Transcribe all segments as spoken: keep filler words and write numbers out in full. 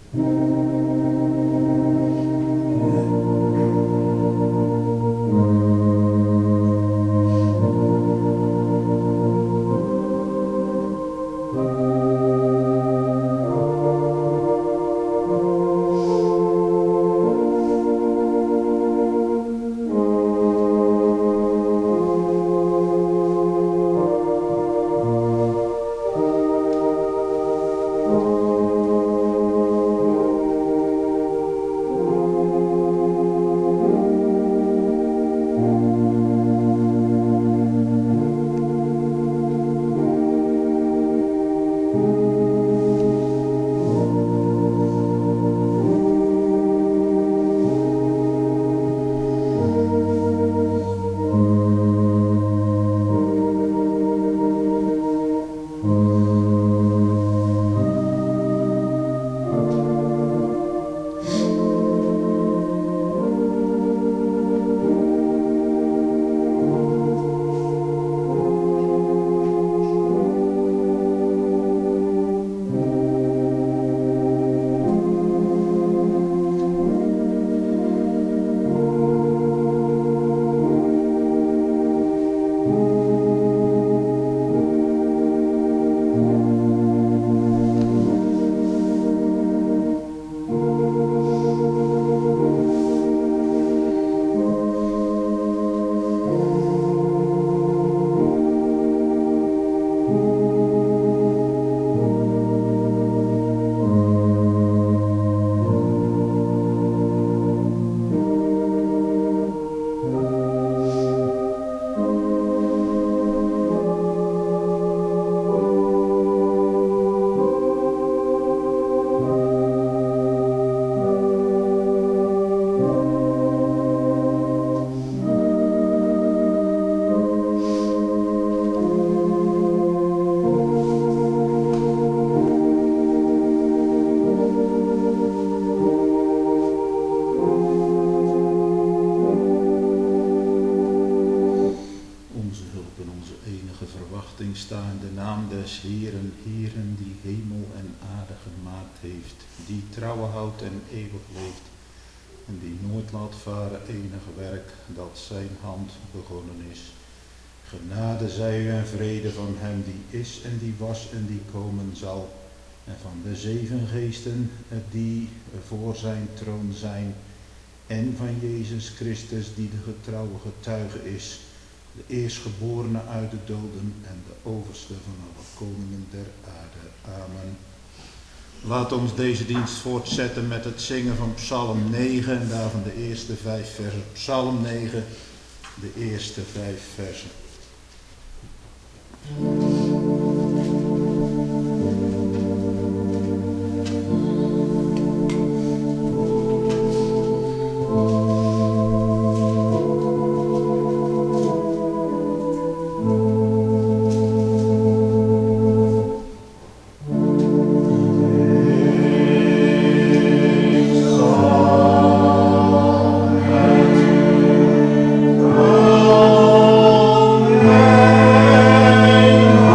Heeren, Heeren, die hemel en aarde gemaakt heeft, die trouwen houdt en eeuwig leeft, en die nooit laat varen enige werk dat zijn hand begonnen is. Genade zij u en vrede van hem die is en die was en die komen zal, en van de zeven geesten die voor zijn troon zijn, en van Jezus Christus die de getrouwe getuige is, de eerstgeborene uit de doden en de overste van alle koningen der aarde. Amen. Laat ons deze dienst voortzetten met het zingen van Psalm negen en daarvan de eerste vijf versen. Psalm negen, de eerste vijf versen. Oh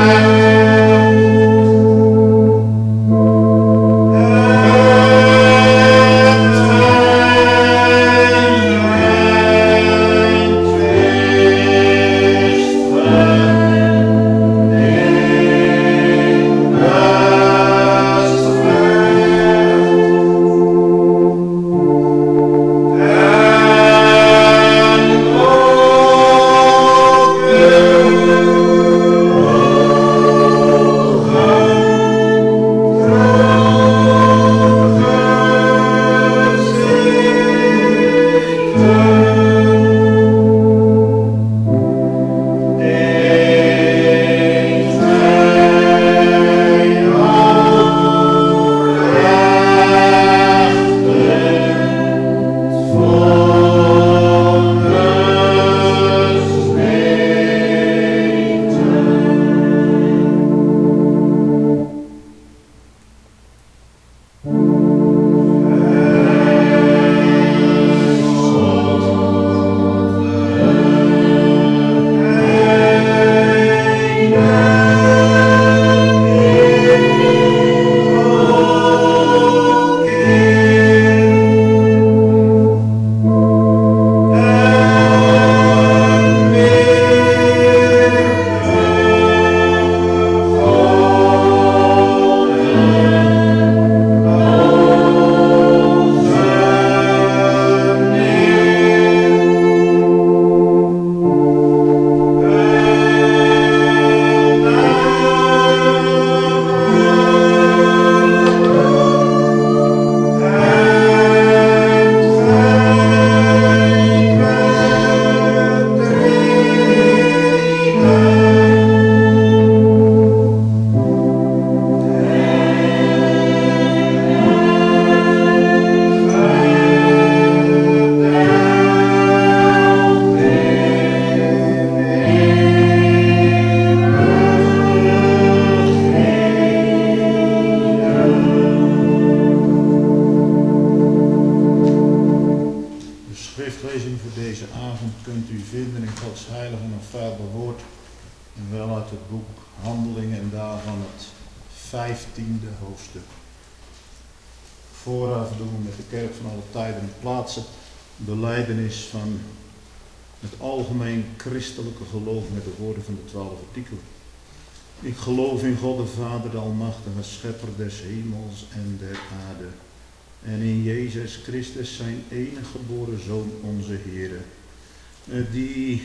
vijftiende hoofdstuk. Vooraf doen we met de kerk van alle tijden en plaatsen belijdenis van het algemeen christelijke geloof met de woorden van de twaalf artikelen. Ik geloof in God de Vader, de Almachtige, Schepper des hemels en der aarde. En in Jezus Christus, zijn enige geboren Zoon, onze Heere, die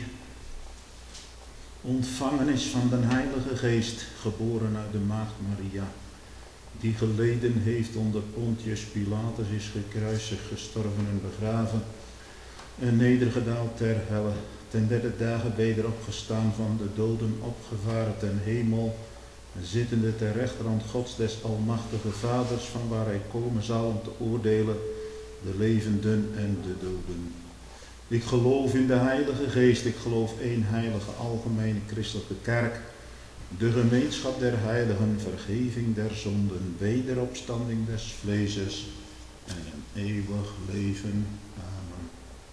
ontvangen is van de Heilige Geest, geboren uit de Maagd Maria, die geleden heeft onder Pontius Pilatus, is gekruisigd, gestorven en begraven, en nedergedaald ter helle, ten derde dagen weder opgestaan van de doden, opgevaren ten hemel, zittende ter rechterhand Gods des Almachtige Vaders, van waar hij komen zal om te oordelen de levenden en de doden. Ik geloof in de Heilige Geest, ik geloof één heilige algemene christelijke kerk, de gemeenschap der heiligen, vergeving der zonden, wederopstanding des vleeses en een eeuwig leven. Amen.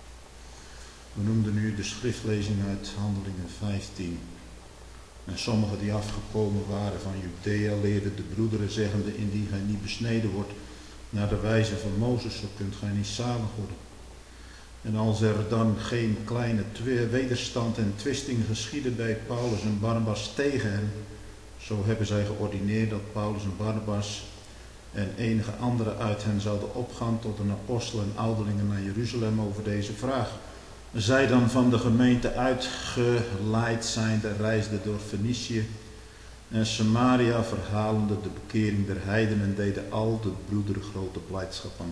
We noemden nu de schriftlezing uit Handelingen vijftien. En sommigen die afgekomen waren van Judea leerden de broederen zeggende, indien gij niet besneden wordt naar de wijze van Mozes, zo kunt gij niet zalig worden. En als er dan geen kleine wederstand en twisting geschiedde bij Paulus en Barnabas tegen hen, zo hebben zij geordineerd dat Paulus en Barnabas en enige anderen uit hen zouden opgaan tot een apostel en ouderlingen naar Jeruzalem over deze vraag. Zij dan van de gemeente uitgeleid zijnde reisden door Fenicië en Samaria, verhalende de bekering der heidenen, en deden al de broederen grote blijdschap aan.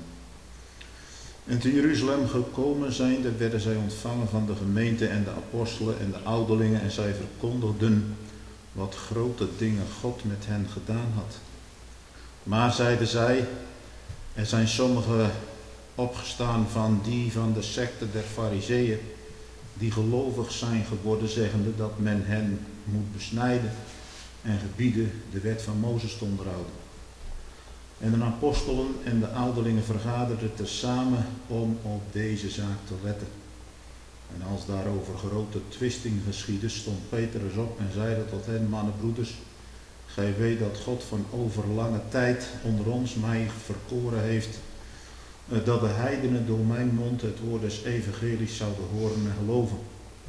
En te Jeruzalem gekomen zijnde werden zij ontvangen van de gemeente en de apostelen en de ouderlingen, en zij verkondigden wat grote dingen God met hen gedaan had. Maar zeiden zij, er zijn sommigen opgestaan van die van de secte der Farizeeën, die gelovig zijn geworden, zeggende dat men hen moet besnijden en gebieden de wet van Mozes te onderhouden. En de apostelen en de ouderlingen vergaderden tezamen om op deze zaak te letten. En als daarover grote twisting geschiedde, stond Petrus op en zeide tot hen: mannen, broeders, gij weet dat God van overlange tijd onder ons mij verkoren heeft, dat de heidenen door mijn mond het woord des evangelies zouden horen en geloven.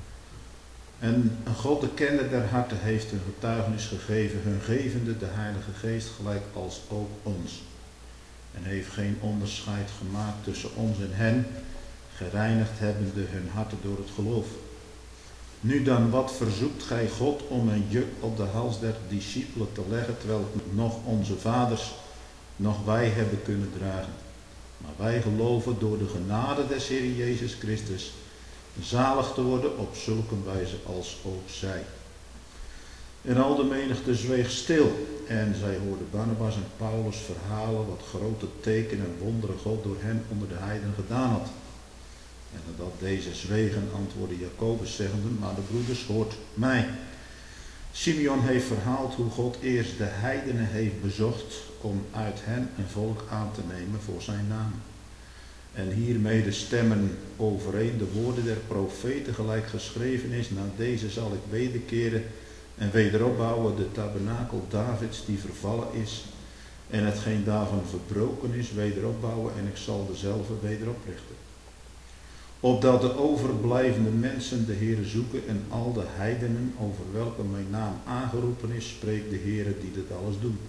En God, de kenner der harten, heeft een getuigenis gegeven, hun gevende de Heilige Geest gelijk als ook ons. En heeft geen onderscheid gemaakt tussen ons en hen, gereinigd hebbende hun harten door het geloof. Nu dan, wat verzoekt gij God om een juk op de hals der discipelen te leggen, terwijl nog onze vaders, nog wij hebben kunnen dragen? Maar wij geloven door de genade des Heer Jezus Christus zalig te worden op zulke wijze als ook zij. En al de menigte zweeg stil en zij hoorden Barnabas en Paulus verhalen wat grote tekenen en wonderen God door hen onder de heidenen gedaan had. En nadat deze zwegen, antwoordde Jacobus zeggende: maar de broeders, hoort mij. Simeon heeft verhaald hoe God eerst de heidenen heeft bezocht om uit hen een volk aan te nemen voor zijn naam. En hiermee stemmen overeen de woorden der profeten gelijk geschreven is: na deze zal ik wederkeren en wederopbouwen de tabernakel Davids die vervallen is, en hetgeen daarvan verbroken is wederopbouwen, en ik zal dezelfde wederoprichten. Opdat de overblijvende mensen de Heere zoeken en al de heidenen over welke mijn naam aangeroepen is, spreekt de Heere die dit alles doet.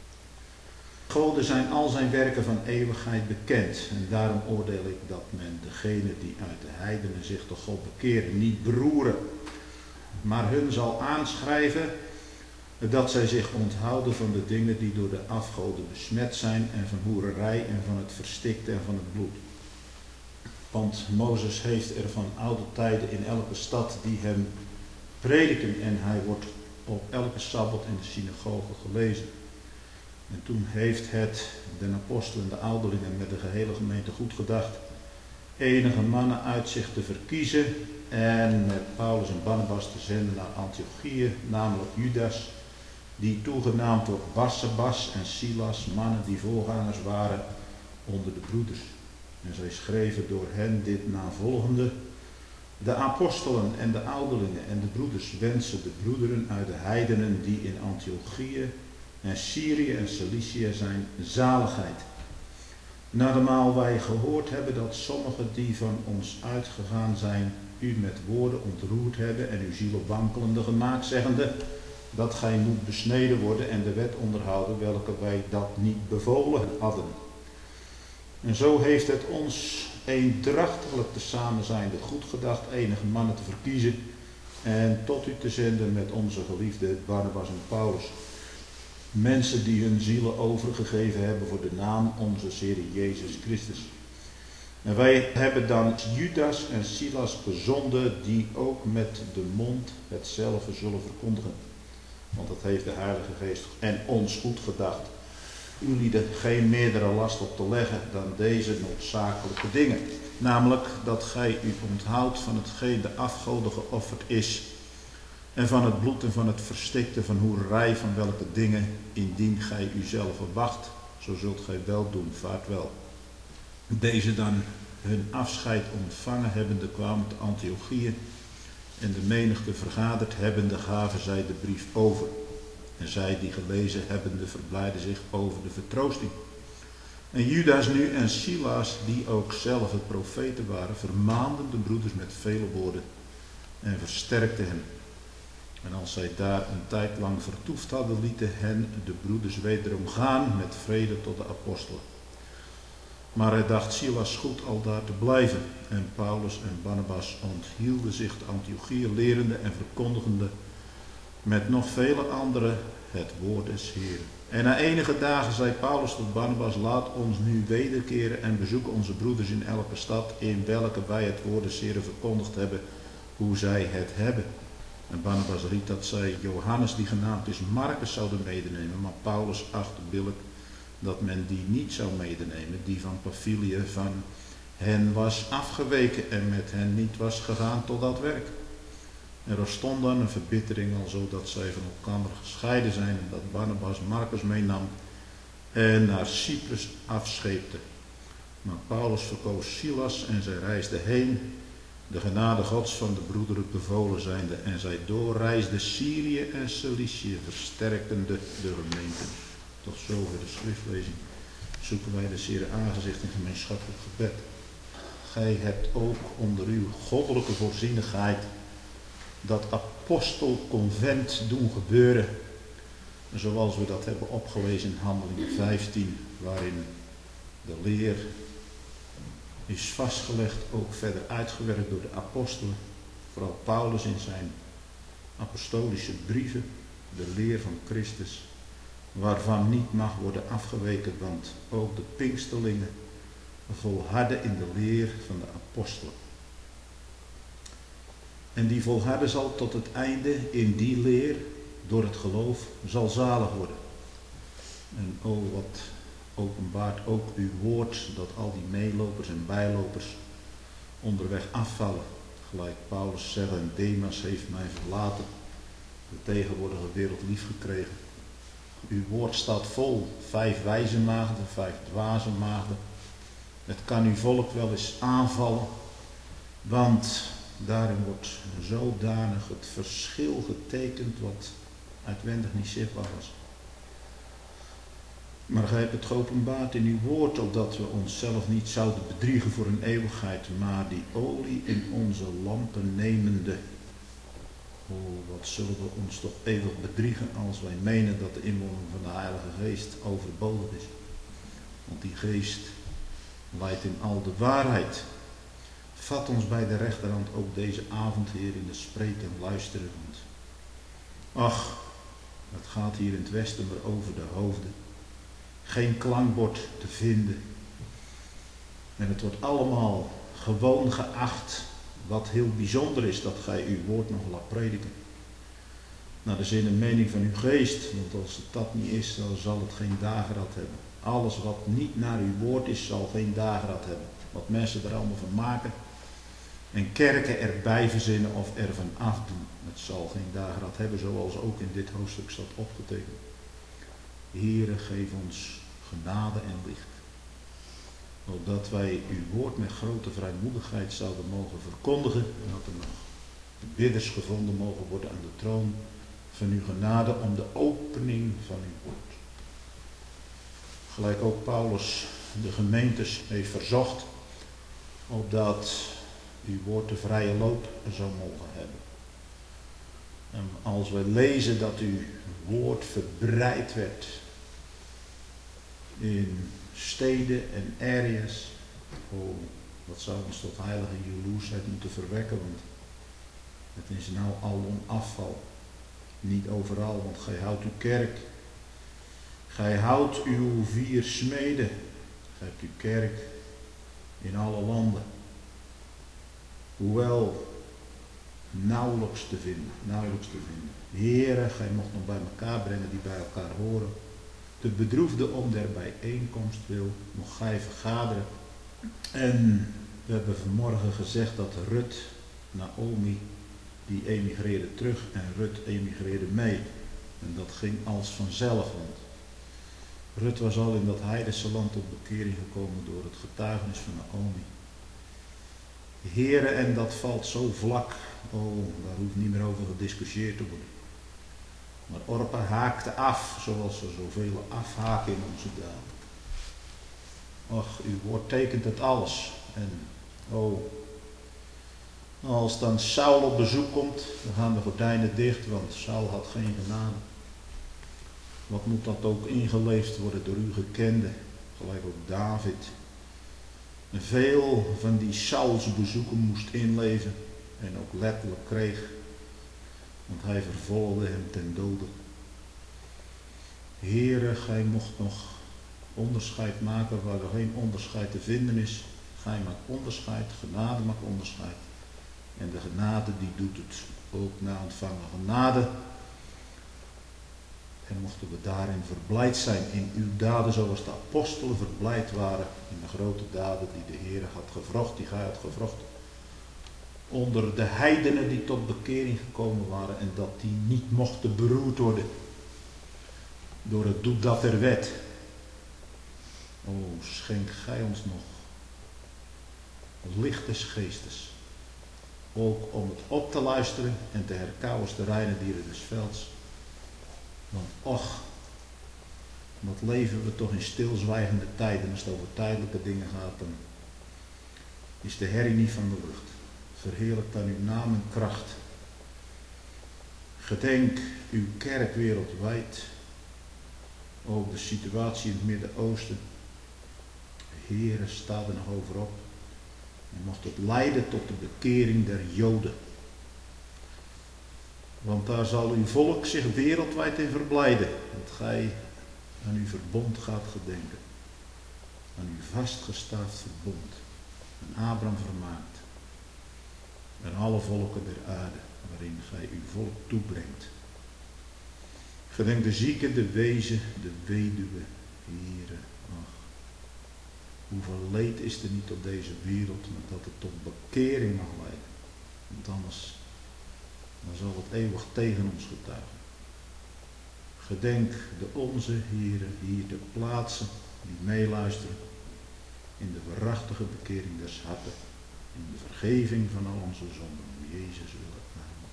Gode zijn al zijn werken van eeuwigheid bekend, en daarom oordeel ik dat men degene die uit de heidenen zich tot God bekeren niet beroeren, maar hun zal aanschrijven dat zij zich onthouden van de dingen die door de afgoden besmet zijn, en van hoererij en van het verstikte en van het bloed. Want Mozes heeft er van oude tijden in elke stad die hem prediken, en hij wordt op elke sabbat in de synagoge gelezen. En toen heeft het den apostelen, de ouderlingen met de gehele gemeente goed gedacht enige mannen uit zich te verkiezen en met Paulus en Barnabas te zenden naar Antiochië, namelijk Judas, die toegenaamd wordt Barsabas, en Silas, mannen die voorgangers waren onder de broeders. En zij schreven door hen dit navolgende: de apostelen en de ouderlingen en de broeders wensen de broederen uit de heidenen die in Antiochië en Syrië en Cilicië zijn zaligheid. Naarmate wij gehoord hebben dat sommigen die van ons uitgegaan zijn u met woorden ontroerd hebben en uw ziel wankelende gemaakt, zeggende dat gij moet besneden worden en de wet onderhouden, welke wij dat niet bevolen hadden. En zo heeft het ons eendrachtelijk tezamen zijnde goed gedacht enige mannen te verkiezen en tot u te zenden met onze geliefde Barnabas en Paulus. Mensen die hun zielen overgegeven hebben voor de naam onze Heer Jezus Christus. En wij hebben dan Judas en Silas gezonden, die ook met de mond hetzelfde zullen verkondigen. Want dat heeft de Heilige Geest en ons goed gedacht, u lieden geen meerdere last op te leggen dan deze noodzakelijke dingen. Namelijk dat gij u onthoudt van hetgeen de afgoden geofferd is, en van het bloed en van het verstikte, van hoererij, van welke dingen, indien gij uzelf wacht, zo zult gij wel doen, vaart wel. Deze dan hun afscheid ontvangen hebbende kwamen te Antiochië, en de menigte vergaderd hebbende gaven zij de brief over. En zij die gelezen hebbende verblijden zich over de vertroosting. En Judas nu en Silas, die ook zelf het profeten waren, vermaanden de broeders met vele woorden en versterkten hen. En als zij daar een tijd lang vertoefd hadden, lieten hen de broeders wederom gaan met vrede tot de apostelen. Maar hij dacht Silas goed al daar te blijven. En Paulus en Barnabas onthielden zich te Antiochië, lerende en verkondigende met nog vele anderen het woord des Heeren. En na enige dagen zei Paulus tot Barnabas: laat ons nu wederkeren en bezoeken onze broeders in elke stad in welke wij het woord des Heeren verkondigd hebben, hoe zij het hebben. En Barnabas riet dat zij Johannes, die genaamd is Marcus, zouden medenemen, maar Paulus achtte billijk dat men die niet zou medenemen, die van Pamphylië van hen was afgeweken en met hen niet was gegaan tot dat werk. Er ontstond dan een verbittering, al zodat zij van elkaar gescheiden zijn, en dat Barnabas Marcus meenam en naar Cyprus afscheepte. Maar Paulus verkoos Silas en zij reisden heen de genade Gods van de broederen bevolen zijnde, en zij doorreisde Syrië en Cilicië, versterkende de gemeenten. Tot zover de schriftlezing. Zoeken wij de Heere aangezicht in gemeenschappelijk gebed. Gij hebt ook onder uw goddelijke voorzienigheid dat apostelconvent doen gebeuren, zoals we dat hebben opgelezen in Handelingen vijftien, waarin de leer is vastgelegd, ook verder uitgewerkt door de apostelen, vooral Paulus in zijn apostolische brieven, de leer van Christus, waarvan niet mag worden afgeweken, want ook de Pinksterlingen volharden in de leer van de apostelen. En die volharden zal tot het einde in die leer, door het geloof, zal zalig worden. En oh, wat openbaart ook uw woord, dat al die meelopers en bijlopers onderweg afvallen. Gelijk Paulus zegt, en Demas heeft mij verlaten, de tegenwoordige wereld lief gekregen. Uw woord staat vol, vijf wijze maagden, vijf dwaze maagden. Het kan uw volk wel eens aanvallen, want daarin wordt zodanig het verschil getekend wat uitwendig niet zichtbaar was. Maar gij hebt het geopenbaard in uw woord, opdat we onszelf niet zouden bedriegen voor een eeuwigheid, maar die olie in onze lampen nemende. Oh, wat zullen we ons toch eeuwig bedriegen als wij menen dat de inwoning van de Heilige Geest overbodig is. Want die Geest leidt in al de waarheid. Vat ons bij de rechterhand ook deze avond, Heer, in de spreken en luisteren. Want ach, het gaat hier in het westen maar over de hoofden. Geen klankbord te vinden. En het wordt allemaal gewoon geacht. Wat heel bijzonder is, dat gij uw woord nog laat prediken. Naar de zin en mening van uw geest. Want als het dat niet is, dan zal het geen dageraad hebben. Alles wat niet naar uw woord is, zal geen dageraad hebben. Wat mensen er allemaal van maken. En kerken erbij verzinnen of ervan afdoen. Het zal geen dageraad hebben, zoals ook in dit hoofdstuk staat opgetekend. Heere, geef ons genade en licht. Opdat wij uw woord met grote vrijmoedigheid zouden mogen verkondigen. En dat er nog bidders gevonden mogen worden aan de troon van uw genade om de opening van uw woord. Gelijk ook Paulus de gemeentes heeft verzocht, opdat uw woord de vrije loop zou mogen hebben. En als we lezen dat uw woord verbreid werd in steden en areas, oh, dat zou ons tot heilige jaloersheid moeten verwekken, want het is nou alom afval. Niet overal, want gij houdt uw kerk. Gij houdt uw vier smeden. Gij hebt uw kerk in alle landen. Hoewel nauwelijks te vinden, nauwelijks te vinden. Heere, gij mocht nog bij elkaar brengen die bij elkaar horen. De bedroefde om der bijeenkomst wil, mocht gij vergaderen. En we hebben vanmorgen gezegd dat Rut, Naomi, die emigreerde terug en Rut emigreerde mee. En dat ging als vanzelf, want Rut was al in dat heidense land tot bekering gekomen door het getuigenis van Naomi. Heere, en dat valt zo vlak, oh, daar hoeft niet meer over gediscussieerd te worden. Maar Orpa haakte af, zoals er zoveel afhaken in onze dagen. Och, uw woord tekent het alles. En, oh, als dan Saul op bezoek komt, dan gaan de gordijnen dicht, want Saul had geen genade. Wat moet dat ook ingeleefd worden door uw gekende, gelijk ook David. En veel van die Sauls bezoeken moest inleven en ook letterlijk kreeg, want hij vervolgde hem ten dode. Heere, gij mocht nog onderscheid maken waar er geen onderscheid te vinden is. Gij maakt onderscheid, genade maakt onderscheid. En de genade die doet het ook na ontvangen genade. En mochten we daarin verblijd zijn in uw daden, zoals de apostelen verblijd waren in de grote daden die de Heer had gevrocht, die gij had gevrocht. Onder de heidenen die tot bekering gekomen waren en dat die niet mochten beroerd worden door het doet dat er wet. O, schenk gij ons nog licht des geestes. ook om het op te luisteren en te herkauwen als de reine dieren des velds. Want och, wat leven we toch in stilzwijgende tijden. Als het over tijdelijke dingen gaat, dan is de herrie niet van de lucht. Verheerlijk dan uw naam en kracht. Gedenk uw kerk wereldwijd. Ook de situatie in het Midden-Oosten. Heere, sta er nog over op. En mocht het leiden tot de bekering der Joden. Want daar zal uw volk zich wereldwijd in verblijden. Dat gij aan uw verbond gaat gedenken. Aan uw vastgestaafd verbond. Aan Abraham vermaakt. En alle volken der aarde waarin gij uw volk toebrengt. Gedenk de zieken, de wezen, de weduwe, Heere. Ach, hoeveel leed is er niet op deze wereld, maar dat het tot bekering mag leiden. Want anders dan zal het eeuwig tegen ons getuigen. Gedenk de onze, Heere, hier de plaatsen die meeluisteren in de waarachtige bekering des harten, in de vergeving van al onze zonden, om Jezus willen. Amen.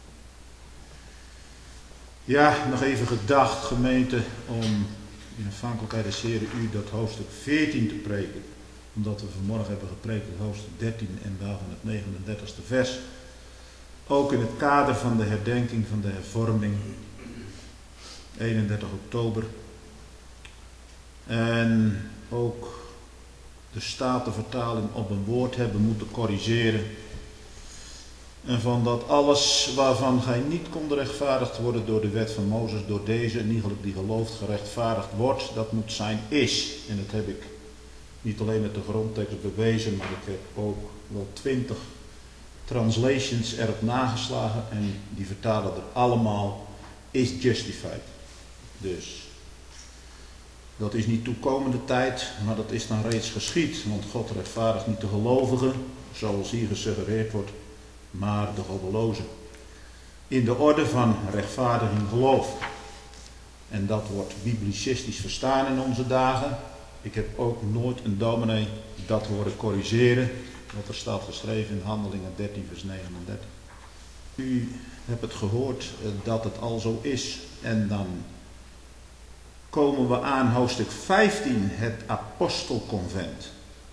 Ja, nog even gedacht, gemeente, om in afhankelijkheid des Heeren u dat hoofdstuk veertien te preken. Omdat we vanmorgen hebben gepreekt het hoofdstuk dertien en daarvan het negenendertigste vers. Ook in het kader van de herdenking van de hervorming, eenendertig oktober. En ook de Statenvertaling op een woord hebben moeten corrigeren. En van dat alles waarvan gij niet kon rechtvaardigd worden door de wet van Mozes, door deze en iegelijk die gelooft gerechtvaardigd wordt, dat moet zijn is. En dat heb ik niet alleen met de grondtekst bewezen, maar ik heb ook wel twintig translations erop nageslagen en die vertalen er allemaal is justified. Dus dat is niet toekomende tijd, maar dat is dan reeds geschied. Want God rechtvaardigt niet de gelovigen, zoals hier gesuggereerd wordt, maar de goddelozen. In de orde van rechtvaardiging geloof. En dat wordt biblicistisch verstaan in onze dagen. Ik heb ook nooit een dominee dat horen corrigeren. Wat er staat geschreven in Handelingen dertien vers negenendertig. U hebt het gehoord dat het al zo is. En dan komen we aan hoofdstuk vijftien, het apostelconvent.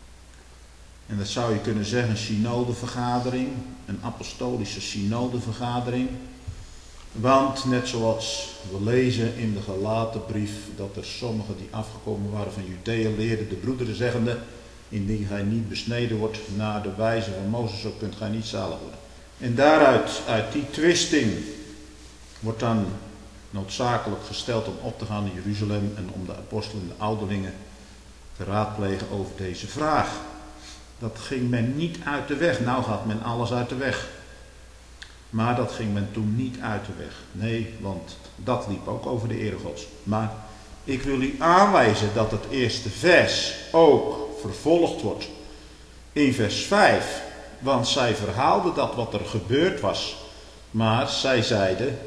En dat zou je kunnen zeggen een synodevergadering, een apostolische synodevergadering. Want net zoals we lezen in de Galatenbrief dat er sommigen die afgekomen waren van Judea leerden de broederen zeggende, indien gij niet besneden wordt naar de wijze van Mozes, zo kunt gij niet zalig worden. En daaruit, uit die twisting, wordt dan noodzakelijk gesteld om op te gaan in Jeruzalem en om de apostelen en de ouderlingen te raadplegen over deze vraag. Dat ging men niet uit de weg. Nou gaat men alles uit de weg. Maar dat ging men toen niet uit de weg. Nee, want dat liep ook over de ere Gods. Maar ik wil u aanwijzen dat het eerste vers ook vervolgd wordt in vers vijf. Want zij verhaalden dat wat er gebeurd was. Maar zij zeiden,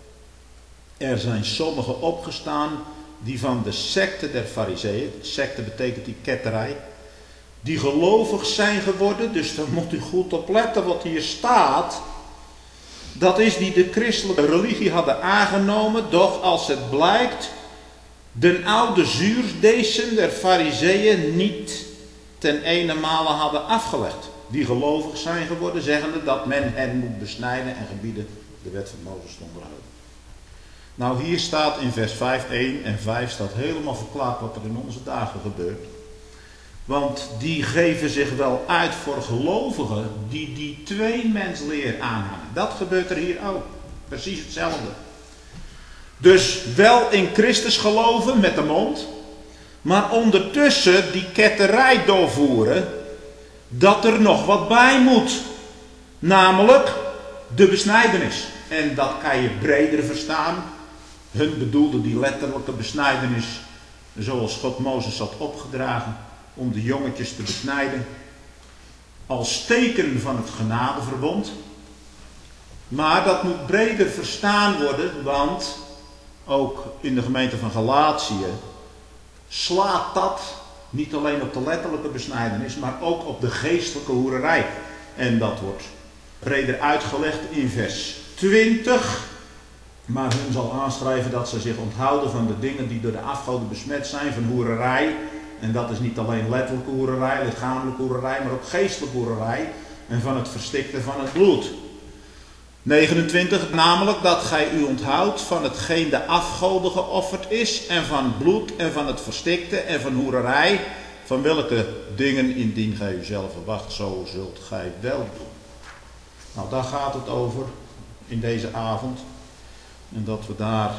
er zijn sommigen opgestaan die van de secte der Farizeeën, secte betekent die ketterij, die gelovig zijn geworden. Dus daar moet u goed op letten wat hier staat. Dat is die de christelijke religie hadden aangenomen, doch als het blijkt, de oude zuurdeesen der Farizeeën niet ten eenenmale hadden afgelegd. Die gelovig zijn geworden, zeggende dat men hen moet besnijden en gebieden de wet van Mozes te onderhouden. Nou, hier staat in vers vijf, één en vijf staat helemaal verklaard wat er in onze dagen gebeurt. Want die geven zich wel uit voor gelovigen die die tweemensleer aanhangen. Dat gebeurt er hier ook. Precies hetzelfde. Dus wel in Christus geloven met de mond, maar ondertussen die ketterij doorvoeren dat er nog wat bij moet. Namelijk de besnijdenis. En dat kan je breder verstaan. Hun bedoelde die letterlijke besnijdenis zoals God Mozes had opgedragen om de jongetjes te besnijden. Als teken van het genadeverbond. Maar dat moet breder verstaan worden, want ook in de gemeente van Galatië slaat dat niet alleen op de letterlijke besnijdenis, maar ook op de geestelijke hoererij. En dat wordt breder uitgelegd in vers twintig. Maar hun zal aanschrijven dat ze zich onthouden van de dingen die door de afgoden besmet zijn, van hoererij. En dat is niet alleen letterlijke hoererij, lichamelijke hoererij, maar ook geestelijke hoererij. En van het verstikte van het bloed. negenentwintig, namelijk dat gij u onthoudt van hetgeen de afgoden geofferd is, en van bloed, en van het verstikte, en van hoererij, van welke dingen indien gij uzelf verwacht, zo zult gij wel doen. Nou, daar gaat het over in deze avond. En dat we daar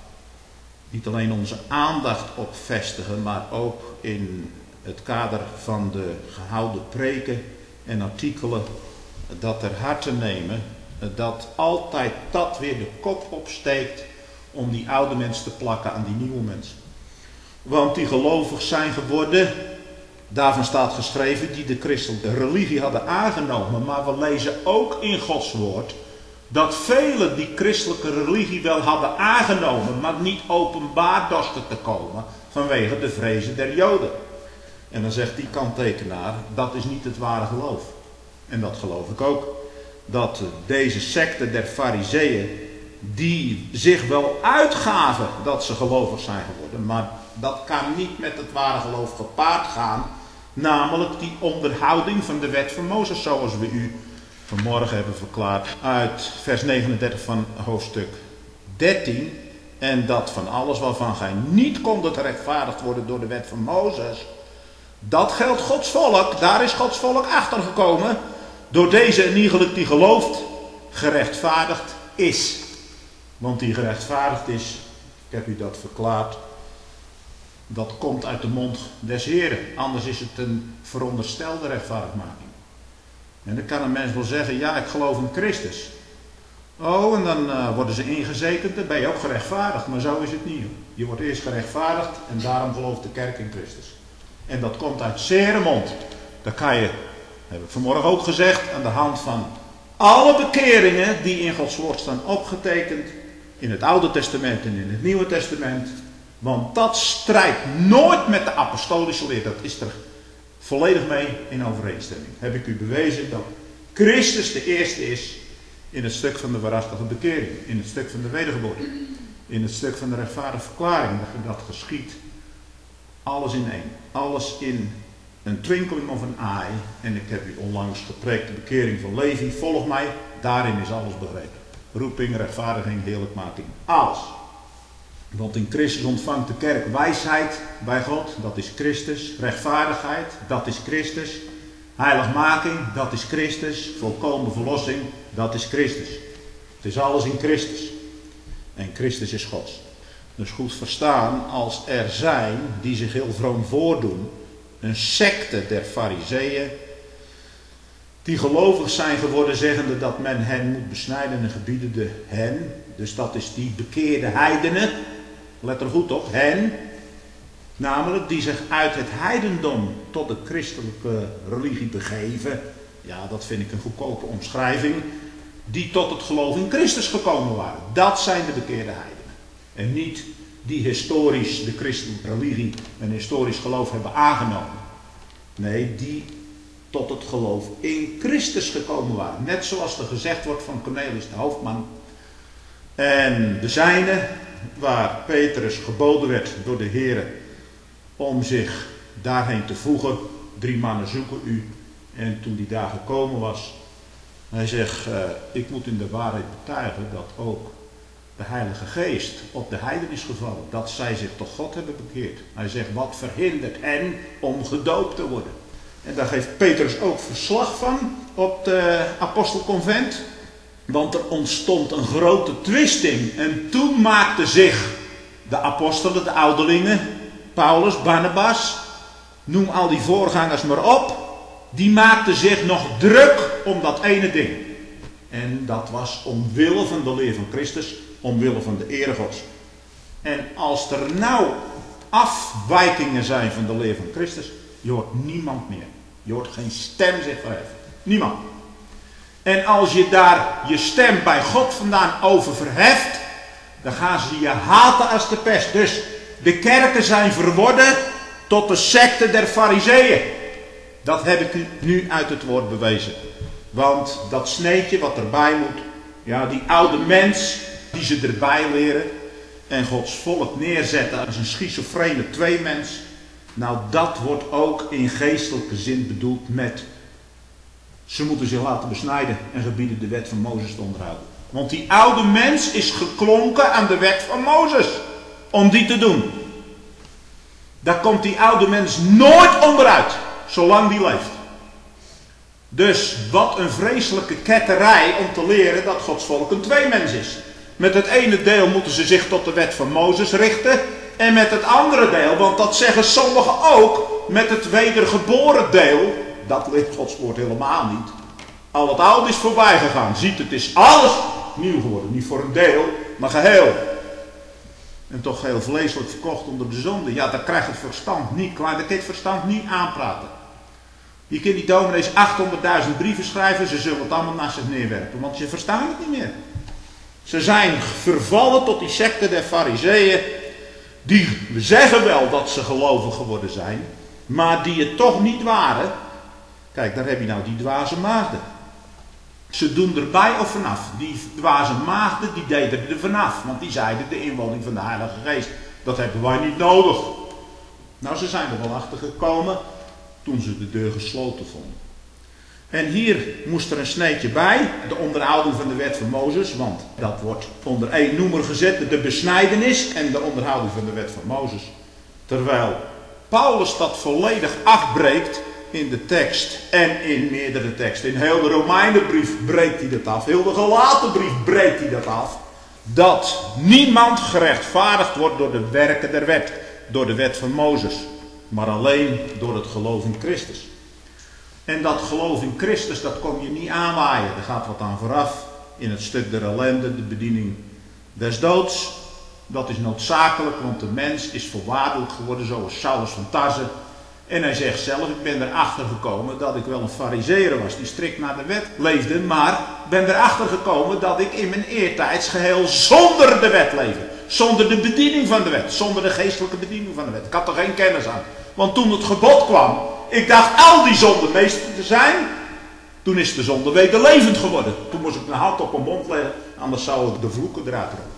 niet alleen onze aandacht op vestigen, maar ook in het kader van de gehouden preken en artikelen dat ter harte nemen, dat altijd dat weer de kop opsteekt om die oude mens te plakken aan die nieuwe mens. Want die gelovig zijn geworden, daarvan staat geschreven, die de christelijke religie hadden aangenomen. Maar we lezen ook in Gods woord dat velen die christelijke religie wel hadden aangenomen, maar niet openbaar dorsten te komen vanwege de vrezen der Joden. En dan zegt die kanttekenaar, dat is niet het ware geloof. En dat geloof ik ook. Dat deze secte der Farizeeën, die zich wel uitgaven dat ze gelovig zijn geworden, maar dat kan niet met het ware geloof gepaard gaan, namelijk die onderhouding van de wet van Mozes, zoals we u vanmorgen hebben verklaard uit vers negenendertig van hoofdstuk dertien. En dat van alles waarvan gij niet kondet gerechtvaardigd worden door de wet van Mozes, dat geldt Gods volk, daar is Gods volk achter gekomen, door deze en iegelijk die gelooft, gerechtvaardigd is. Want die gerechtvaardigd is, ik heb u dat verklaard, dat komt uit de mond des Heren. Anders is het een veronderstelde rechtvaardigmaking. En dan kan een mens wel zeggen, ja, ik geloof in Christus. Oh, en dan uh, worden ze ingezekend, dan ben je ook gerechtvaardigd. Maar zo is het niet. Je wordt eerst gerechtvaardigd en daarom gelooft de kerk in Christus. En dat komt uit zere mond. Dan kan je, heb ik vanmorgen ook gezegd, aan de hand van alle bekeringen die in Gods woord staan opgetekend, in het Oude Testament en in het Nieuwe Testament. Want dat strijdt nooit met de apostolische leer. Dat is er volledig mee in overeenstemming. Heb ik u bewezen dat Christus de eerste is in het stuk van de waarachtige bekering. In het stuk van de wedergeboorte. In het stuk van de rechtvaardige verklaring. Dat geschiet alles in één. Alles in een twinkeling of een aai. En ik heb u onlangs gepreekt de bekering van Levi. Volg mij. Daarin is alles begrepen. Roeping, rechtvaardiging, heerlijkmaking. Alles. Want in Christus ontvangt de kerk wijsheid bij God, dat is Christus. Rechtvaardigheid, dat is Christus. Heiligmaking, dat is Christus. Volkomen verlossing, dat is Christus. Het is alles in Christus. En Christus is Gods. Dus goed verstaan, als er zijn die zich heel vroom voordoen, een secte der Farizeeën, die gelovig zijn geworden, zeggende dat men hen moet besnijden en gebieden de hen. Dus dat is die bekeerde heidenen. Let er goed op, hen. Namelijk die zich uit het heidendom tot de christelijke religie begeven. Ja, dat vind ik een goedkope omschrijving. Die tot het geloof in Christus gekomen waren. Dat zijn de bekeerde heidenen. En niet die historisch de christelijke religie en historisch geloof hebben aangenomen. Nee, die tot het geloof in Christus gekomen waren. Net zoals er gezegd wordt van Cornelius de hoofdman. En de zijne, waar Petrus geboden werd door de Heer om zich daarheen te voegen. Drie mannen zoeken u. En toen die daar gekomen was, hij zegt, uh, ik moet in de waarheid betuigen dat ook de Heilige Geest op de heiden is gevallen. Dat zij zich tot God hebben bekeerd. Hij zegt, wat verhindert hen om gedoopt te worden? En daar geeft Petrus ook verslag van op de apostelconvent. Want er ontstond een grote twisting. En toen maakten zich de apostelen, de ouderlingen, Paulus, Barnabas, noem al die voorgangers maar op. Die maakten zich nog druk om dat ene ding. En dat was omwille van de leer van Christus, omwille van de ere Gods. En als er nou afwijkingen zijn van de leer van Christus, je hoort niemand meer. Je hoort geen stem zich verheffen. Niemand. En als je daar je stem bij God vandaan over verheft, dan gaan ze je haten als de pest. Dus de kerken zijn verworden tot de secte der Farizeeën. Dat heb ik u nu uit het woord bewezen. Want dat sneetje wat erbij moet, ja, die oude mens die ze erbij leren en Gods volk neerzetten als een schizofrene tweemens, nou dat wordt ook in geestelijke zin bedoeld met ze moeten zich laten besnijden en gebieden de wet van Mozes te onderhouden. Want die oude mens is geklonken aan de wet van Mozes om die te doen. Daar komt die oude mens nooit onderuit, zolang die leeft. Dus wat een vreselijke ketterij om te leren dat Gods volk een tweemens is. Met het ene deel moeten ze zich tot de wet van Mozes richten. En met het andere deel, want dat zeggen sommigen ook, met het wedergeboren deel, dat leert Gods woord helemaal niet. Al het oude is voorbij gegaan. Ziet, het is alles nieuw geworden. Niet voor een deel, maar geheel. En toch heel vleeselijk verkocht onder de zonde. Ja, daar krijgt het verstand niet klaar. Dat kan het verstand niet aanpraten. Je kunt die dominees achthonderdduizend brieven schrijven. Ze zullen het allemaal naast zich neerwerpen. Want ze verstaan het niet meer. Ze zijn vervallen tot die secte der Farizeeën. Die zeggen wel dat ze gelovig geworden zijn. Maar die het toch niet waren. Kijk, daar heb je nou die dwaze maagden. Ze doen erbij of vanaf. Die dwaze maagden, die deden er vanaf. Want die zeiden de inwoning van de Heilige Geest. Dat hebben wij niet nodig. Nou, ze zijn er wel achter gekomen toen ze de deur gesloten vonden. En hier moest er een sneetje bij. De onderhouding van de wet van Mozes. Want dat wordt onder één noemer gezet. De besnijdenis en de onderhouding van de wet van Mozes. Terwijl Paulus dat volledig afbreekt in de tekst en in meerdere teksten. In heel de Romeinenbrief breekt hij dat af. Heel de Galatenbrief breekt hij dat af. Dat niemand gerechtvaardigd wordt door de werken der wet. Door de wet van Mozes. Maar alleen door het geloof in Christus. En dat geloof in Christus, dat kom je niet aanwaaien. Er gaat wat aan vooraf. In het stuk der ellende, de bediening des doods. Dat is noodzakelijk, want de mens is voorwaardelijk geworden, zoals Saulus van Tarse. En hij zegt zelf, ik ben erachter gekomen dat ik wel een farizeer was, die strikt naar de wet leefde. Maar ben erachter gekomen dat ik in mijn eertijds geheel zonder de wet leefde. Zonder de bediening van de wet, zonder de geestelijke bediening van de wet. Ik had er geen kennis aan. Want toen het gebod kwam, ik dacht al die zonden meester te zijn. Toen is de zonde wederlevend geworden. Toen moest ik mijn hand op mijn mond leggen, anders zou ik de vloeken eruit rollen.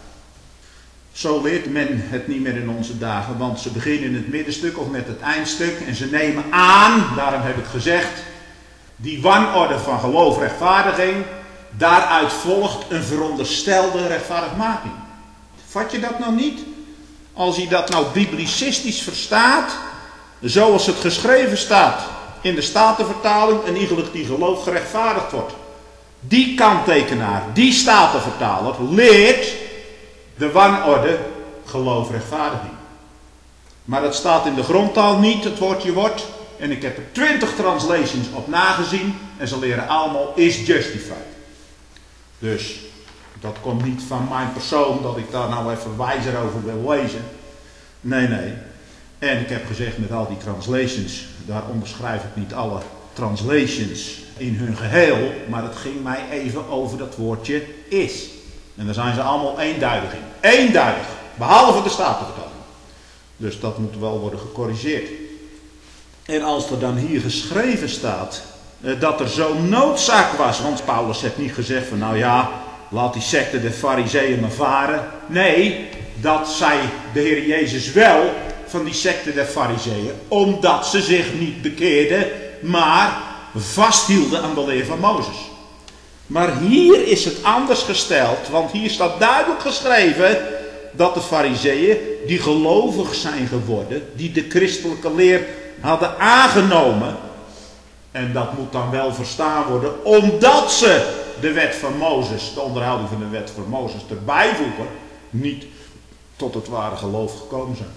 Zo leert men het niet meer in onze dagen, want ze beginnen in het middenstuk of met het eindstuk en ze nemen aan, daarom heb ik gezegd, die wanorde van geloof, rechtvaardiging, daaruit volgt een veronderstelde rechtvaardigmaking. Vat je dat nou niet? Als je dat nou biblicistisch verstaat, zoals het geschreven staat in de Statenvertaling, een iegelijk die geloof gerechtvaardigd wordt. Die kanttekenaar, die Statenvertaler, leert de wanorde, geloof, rechtvaardiging. Maar dat staat in de grondtaal niet, het woordje wordt. En ik heb er twintig translations op nagezien. En ze leren allemaal is justified. Dus dat komt niet van mijn persoon dat ik daar nou even wijzer over wil lezen. Nee, nee. En ik heb gezegd met al die translations, daar onderschrijf ik niet alle translations in hun geheel. Maar het ging mij even over dat woordje is. En daar zijn ze allemaal eenduidig in. Eenduidig. Behalve de Statenvertaling. Dus dat moet wel worden gecorrigeerd. En als er dan hier geschreven staat eh, dat er zo'n noodzaak was. Want Paulus heeft niet gezegd van nou ja, laat die secte de Farizeeën maar varen. Nee, dat zei de Heer Jezus wel van die secte der Farizeeën. Omdat ze zich niet bekeerden, maar vasthielden aan de leer van Mozes. Maar hier is het anders gesteld, want hier staat duidelijk geschreven dat de Farizeeën die gelovig zijn geworden, die de christelijke leer hadden aangenomen, en dat moet dan wel verstaan worden, omdat ze de wet van Mozes, de onderhouding van de wet van Mozes erbij voegen, niet tot het ware geloof gekomen zijn.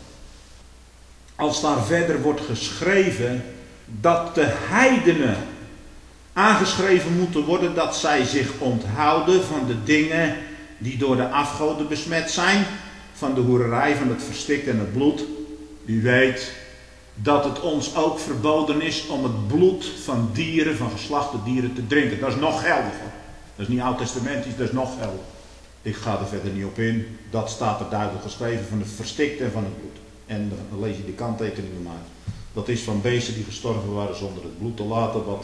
Als daar verder wordt geschreven dat de heidenen aangeschreven moeten worden dat zij zich onthouden van de dingen die door de afgoden besmet zijn, van de hoererij, van het verstik en het bloed. U weet dat het ons ook verboden is om het bloed van dieren, van geslachte dieren te drinken. Dat is nog geldiger. Dat is niet oud-testamentisch, dat is nog geldig. Ik ga er verder niet op in. Dat staat er duidelijk geschreven van het verstikte en van het bloed. En dan lees je de kanttekeningen maar. Dat is van beesten die gestorven waren zonder het bloed te laten, wat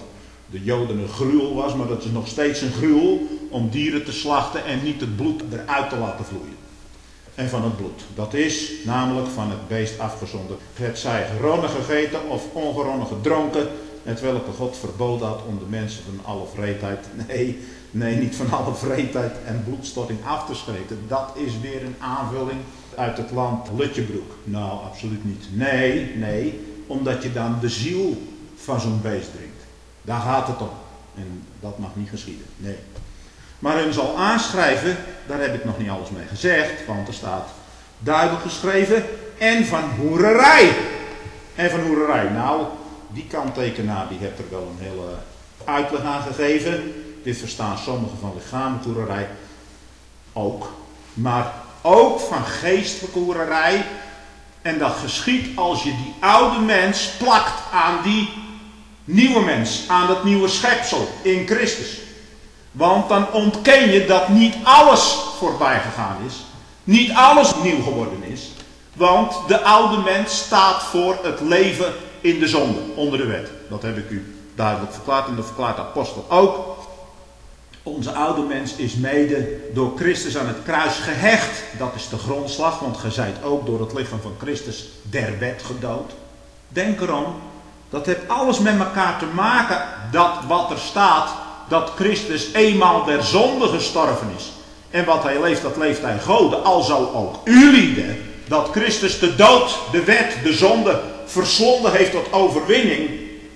de Joden een gruwel was, maar dat is nog steeds een gruwel om dieren te slachten en niet het bloed eruit te laten vloeien. En van het bloed. Dat is namelijk van het beest afgezonderd. Het zij geronnen gegeten of ongeronnen gedronken, het welke God verboden had om de mensen van alle vreedheid, nee, nee, niet van alle vreedheid en bloedstorting af te schrikken. Dat is weer een aanvulling uit het land Lutjebroek. Nou, absoluut niet. Nee, nee, omdat je dan de ziel van zo'n beest drinkt. Daar gaat het om. En dat mag niet geschieden. Nee. Maar hun zal aanschrijven, daar heb ik nog niet alles mee gezegd, want er staat duidelijk geschreven, en van hoererij. En van hoererij. Nou, die kanttekenaar die heeft er wel een hele uitleg aan gegeven. Dit verstaan sommigen van lichamelijke hoererij ook. Maar ook van geestelijke hoererij. En dat geschiet als je die oude mens plakt aan die nieuwe mens. Aan dat nieuwe schepsel in Christus. Want dan ontken je dat niet alles voorbij gegaan is. Niet alles nieuw geworden is. Want de oude mens staat voor het leven in de zonde, onder de wet. Dat heb ik u duidelijk verklaard en dat verklaart de apostel ook. Onze oude mens is mede door Christus aan het kruis gehecht. Dat is de grondslag, want gij zijt ook door het lichaam van Christus der wet gedood. Denk erom, dat heeft alles met elkaar te maken, dat wat er staat, dat Christus eenmaal der zonde gestorven is. En wat hij leeft, dat leeft hij Gode, alzo ook u lieden, dat Christus de dood, de wet, de zonde verslonden heeft tot overwinning.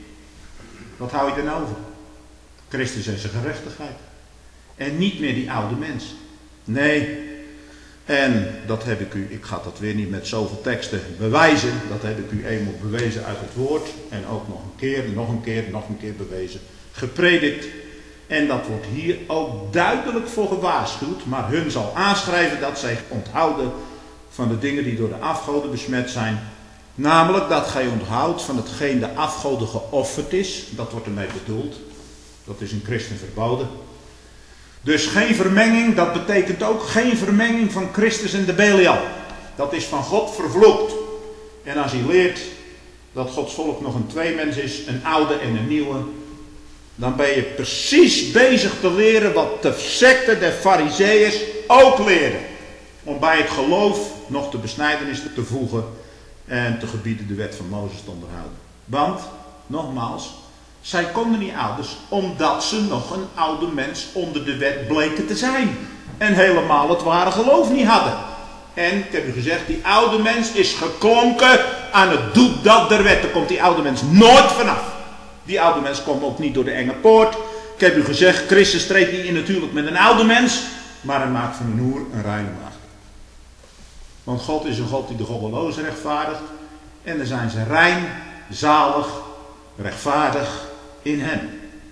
Wat hou je dan over? Christus en zijn gerechtigheid. En niet meer die oude mens. Nee. En dat heb ik u, ik ga dat weer niet met zoveel teksten bewijzen. Dat heb ik u eenmaal bewezen uit het woord. En ook nog een keer, nog een keer, nog een keer bewezen. Gepredikt. En dat wordt hier ook duidelijk voor gewaarschuwd. Maar hun zal aanschrijven dat zij onthouden van de dingen die door de afgoden besmet zijn. Namelijk dat gij onthoudt van hetgeen de afgoden geofferd is. Dat wordt ermee bedoeld. Dat is in Christen verboden. Dus geen vermenging, dat betekent ook geen vermenging van Christus en de Belial. Dat is van God vervloekt. En als hij leert dat Gods volk nog een tweemens is, een oude en een nieuwe, dan ben je precies bezig te leren wat de secte der Farizeeërs ook leerden. Om bij het geloof nog de besnijdenis te voegen en te gebieden de wet van Mozes te onderhouden. Want, nogmaals, zij konden niet ouders, omdat ze nog een oude mens onder de wet bleken te zijn. En helemaal het ware geloof niet hadden. En, ik heb u gezegd, die oude mens is geklonken aan het doetdat der wet. Daar komt die oude mens nooit vanaf. Die oude mens komt ook niet door de enge poort. Ik heb u gezegd, Christus treedt niet in natuurlijk met een oude mens, maar hij maakt van een hoer een reine maagd. Want God is een God die de goddelozen rechtvaardigt. En dan zijn ze rein, zalig, rechtvaardig in hem.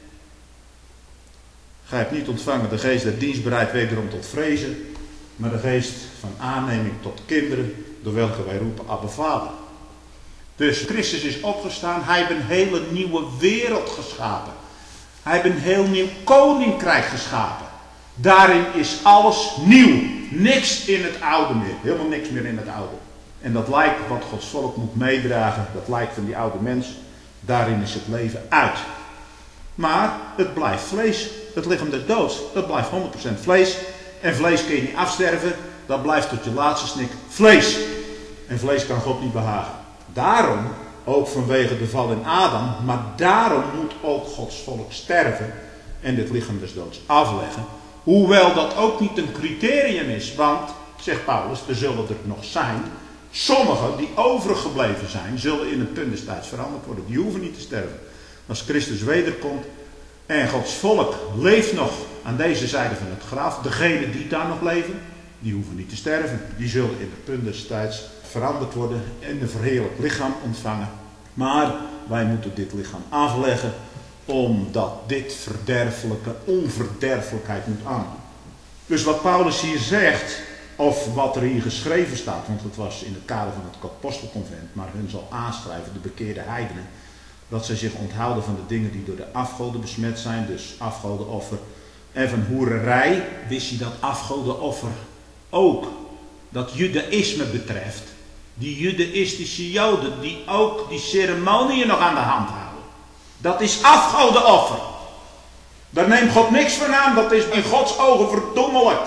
Gij hebt niet ontvangen de geest der dienstbereid wederom tot vrezen, maar de geest van aanneming tot kinderen, door welke wij roepen Abba Vader. Dus Christus is opgestaan, hij heeft een hele nieuwe wereld geschapen. Hij heeft een heel nieuw koninkrijk geschapen. Daarin is alles nieuw. Niks in het oude meer. Helemaal niks meer in het oude. En dat lijkt wat Gods volk moet meedragen, dat lijkt van die oude mens, daarin is het leven uit. Maar het blijft vlees. Het lichaam des doods, dat blijft honderd procent vlees. En vlees kun je niet afsterven, dat blijft tot je laatste snik vlees. En vlees kan God niet behagen. Daarom, ook vanwege de val in Adam, maar daarom moet ook Gods volk sterven en dit lichaam des doods afleggen. Hoewel dat ook niet een criterium is, want, zegt Paulus, er zullen er nog zijn. Sommigen die overgebleven zijn, zullen in het punt des tijds veranderd worden. Die hoeven niet te sterven. Als Christus wederkomt en Gods volk leeft nog aan deze zijde van het graf. Degenen die daar nog leven, die hoeven niet te sterven. Die zullen in het punt des tijds veranderd worden en een verheerlijk lichaam ontvangen. Maar wij moeten dit lichaam afleggen, omdat dit verderfelijke onverderfelijkheid moet aan. Dus wat Paulus hier zegt, of wat er hier geschreven staat, want het was in het kader van het apostelconvent, maar hun zal aanschrijven, de bekeerde heidenen, dat zij zich onthouden van de dingen die door de afgoden besmet zijn, dus afgodenoffer en van hoererij. Wist je dat afgodenoffer ook dat judaïsme betreft, die judaïstische joden die ook die ceremonieën nog aan de hand houden. Dat is afgodenoffer. Daar neemt God niks van aan. Dat is in Gods ogen verdommelijk.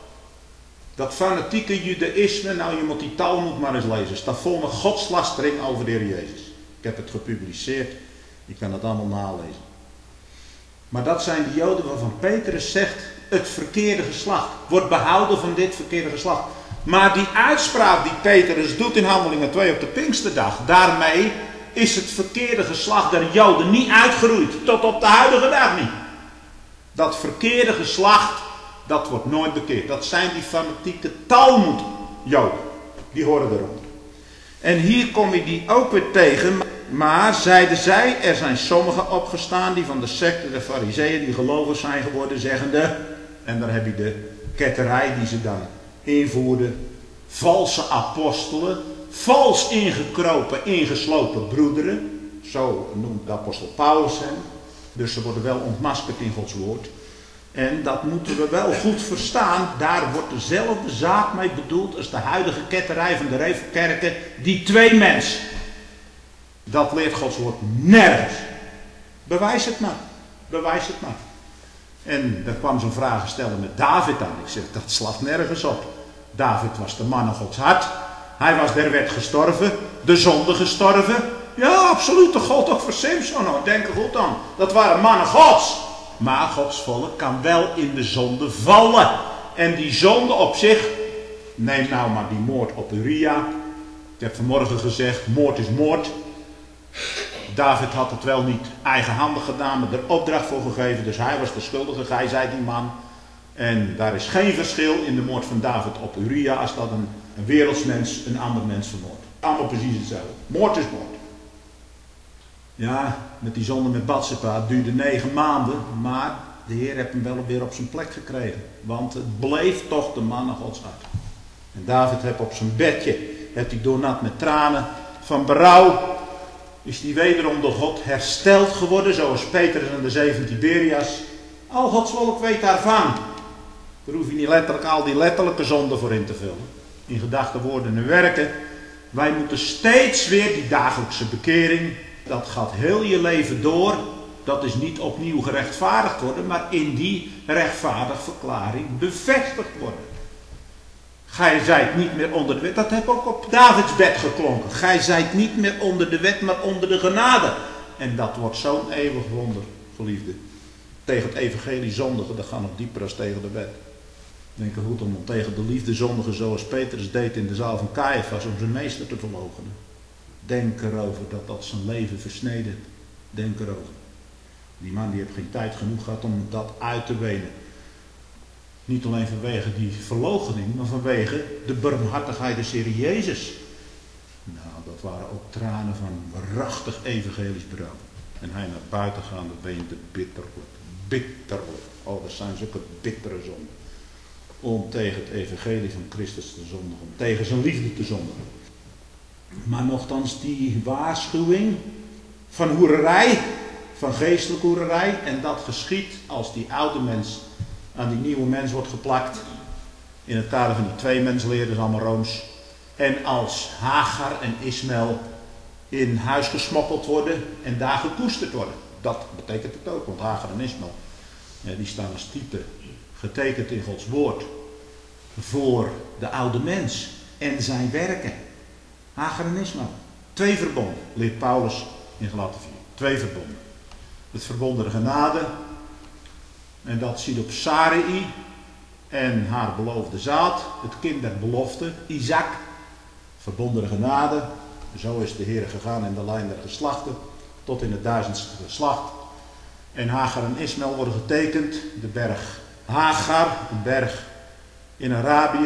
Dat fanatieke judaïsme, nou je moet die Talmud maar eens lezen. Staat vol met godslastering over de Heer Jezus. Ik heb het gepubliceerd. Je kan het allemaal nalezen. Maar dat zijn de Joden waarvan Petrus zegt, het verkeerde geslacht. Wordt behouden van dit verkeerde geslacht. Maar die uitspraak die Petrus doet in Handelingen twee op de Pinksterdag. Daarmee is het verkeerde geslacht der Joden niet uitgeroeid. Tot op de huidige dag niet. Dat verkeerde geslacht, dat wordt nooit bekeerd. Dat zijn die fanatieke Talmud-Joden. Die horen eronder. En hier kom je die ook weer tegen. Maar, zeiden zij, er zijn sommigen opgestaan die van de secte de Farizeeën, die gelovig zijn geworden, zeggende, en daar heb je de ketterij die ze dan invoerden, valse apostelen, vals ingekropen, ingeslopen broederen, zo noemt de apostel Paulus hen, dus ze worden wel ontmaskerd in Gods woord. En dat moeten we wel goed verstaan, daar wordt dezelfde zaak mee bedoeld als de huidige ketterij van de Revelkerken, die twee mensen. Dat leert Gods woord nergens. Bewijs het maar. Bewijs het maar. En dan kwam zo'n vraag stellen met David aan. Ik zeg, dat slaat nergens op. David was de man in Gods hart. Hij was der wet gestorven. De zonde gestorven. Ja, absoluut. De God ook voor Simson. Nou, denk er goed aan. Dat waren mannen Gods. Maar Gods volk kan wel in de zonde vallen. En die zonde op zich. Neem nou maar die moord op Uria. Ik heb vanmorgen gezegd, moord is moord. David had het wel niet eigenhandig gedaan, maar er opdracht voor gegeven. Dus hij was de schuldige, gij zei die man. En daar is geen verschil in de moord van David op Uria als dat een, een wereldsmens een ander mens vermoordt. Allemaal precies hetzelfde. Moord is moord. Ja, met die zonde met Batsheba, het duurde negen maanden, maar de Heer heeft hem wel weer op zijn plek gekregen. Want het bleef toch de man naar Gods hart. En David heeft op zijn bedje, heeft hij doornat met tranen van berouw, is die wederom door God hersteld geworden, zoals Petrus en de zeven Tiberias. Al Gods volk weet daarvan. Daar hoef je niet letterlijk al die letterlijke zonden voor in te vullen. In gedachten, woorden en werken. Wij moeten steeds weer die dagelijkse bekering, dat gaat heel je leven door. Dat is niet opnieuw gerechtvaardigd worden, maar in die rechtvaardigverklaring bevestigd worden. Gij zijt niet meer onder de wet. Dat heb ook op Davids bed geklonken. Gij zijt niet meer onder de wet, maar onder de genade. En dat wordt zo'n eeuwig wonder, geliefde. Tegen het evangelie zondigen, dat gaat nog dieper als tegen de wet. Denk er goed om, om tegen de liefde zondigen, zoals Petrus deed in de zaal van Caiaphas, om zijn meester te verloochenen. Denk erover dat dat zijn leven versneden. Denk erover. Die man die heeft geen tijd genoeg gehad om dat uit te wenen. Niet alleen vanwege die verloochening, maar vanwege de barmhartigheid des Heer Jezus. Nou, dat waren ook tranen van waarachtig evangelisch berouw. En hij naar buiten gaande weende bitterlijk. Bitterlijk. Oh, dat zijn zulke bittere zonden. Om tegen het evangelie van Christus te zondigen. Om tegen zijn liefde te zondigen. Maar nochtans die waarschuwing van hoererij, van geestelijke hoererij. En dat geschiet als die oude mens aan die nieuwe mens wordt geplakt. In het kader van die twee mensleer, dat is allemaal rooms. En als Hagar en Ismaël in huis gesmokkeld worden en daar gekoesterd worden. Dat betekent het ook, want Hagar en Ismaël, ja, die staan als type getekend in Gods woord voor de oude mens en zijn werken. Hagar en Ismaël. Twee verbonden, leert Paulus in Galaten vier. Twee verbonden. Het verbond der genade. En dat ziet op Sarai en haar beloofde zaad. Het kind der belofte, Isaac. Verbonden der genade. Zo is de Heer gegaan in de lijn der geslachten. Tot in het duizendste geslacht. En Hagar en Ismaël worden getekend. De berg Hagar, een berg in Arabië,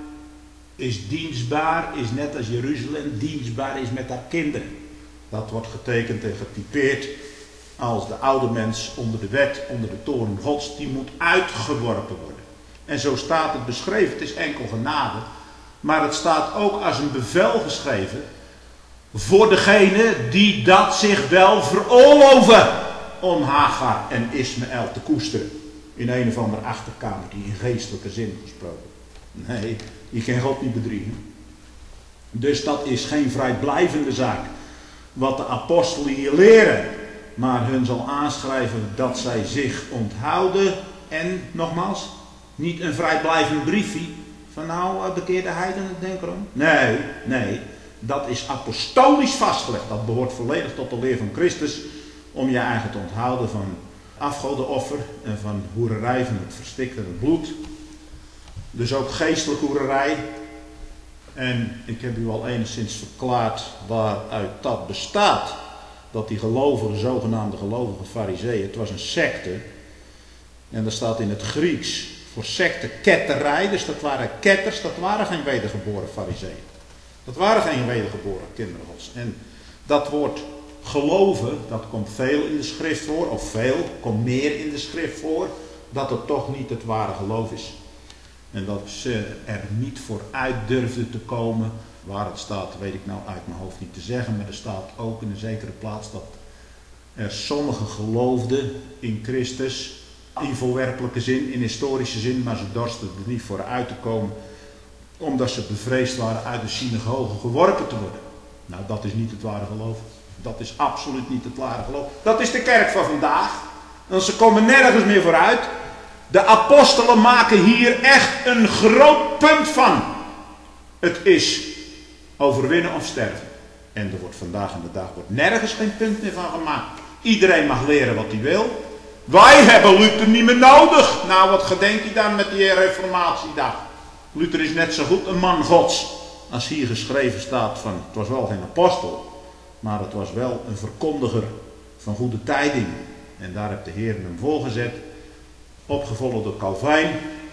is dienstbaar, is net als Jeruzalem dienstbaar is met haar kinderen. Dat wordt getekend en getypeerd als de oude mens onder de wet, onder de toorn Gods, die moet uitgeworpen worden. En zo staat het beschreven, het is enkel genade, maar het staat ook als een bevel geschreven voor degene die dat zich wel veroorloven om Hagar en Ismaël te koesteren. In een of andere achterkamer, die in geestelijke zin gesproken. Nee, je kan God niet bedriegen. Dus dat is geen vrijblijvende zaak. Wat de apostelen hier leren. maar hun zal aanschrijven dat zij zich onthouden. En, nogmaals, niet een vrijblijvend briefje van nou, bekeerde heidenen, denk erom. Nee, nee, dat is apostolisch vastgelegd. Dat behoort volledig tot de leer van Christus, om je eigen te onthouden van afgodenoffer en van hoererij, van het verstikte bloed. Dus ook geestelijke hoererij. En ik heb u al enigszins verklaard waaruit dat bestaat. Dat die gelovige, zogenaamde gelovige farizeeën, het was een secte. En dat staat in het Grieks voor secte ketterij. Dus dat waren ketters, dat waren geen wedergeboren farizeeën. Dat waren geen wedergeboren kinderen Gods. En dat woord geloven, dat komt veel in de schrift voor. Of veel, komt meer in de schrift voor. Dat het toch niet het ware geloof is. En dat ze er niet vooruit durfden te komen. Waar het staat, weet ik nou uit mijn hoofd niet te zeggen. Maar er staat ook in een zekere plaats dat er sommigen geloofden in Christus. In voorwerpelijke zin, in historische zin. Maar ze dorsten er niet vooruit te komen. Omdat ze bevreesd waren uit de synagoge geworpen te worden. Nou, dat is niet het ware geloof. Dat is absoluut niet het ware geloof. Dat is de kerk van vandaag. En ze komen nergens meer vooruit. De apostelen maken hier echt een groot punt van. Het is overwinnen of sterven. En er wordt vandaag in de dag wordt nergens geen punt meer van gemaakt. Iedereen mag leren wat hij wil. Wij hebben Luther niet meer nodig. Nou, wat gedenkt hij dan met die reformatiedag? Luther is net zo goed een man Gods. Als hier geschreven staat van, het was wel geen apostel. Maar het was wel een verkondiger van goede tijding. En daar heeft de Heer hem voorgezet. Opgevolgd door Calvijn.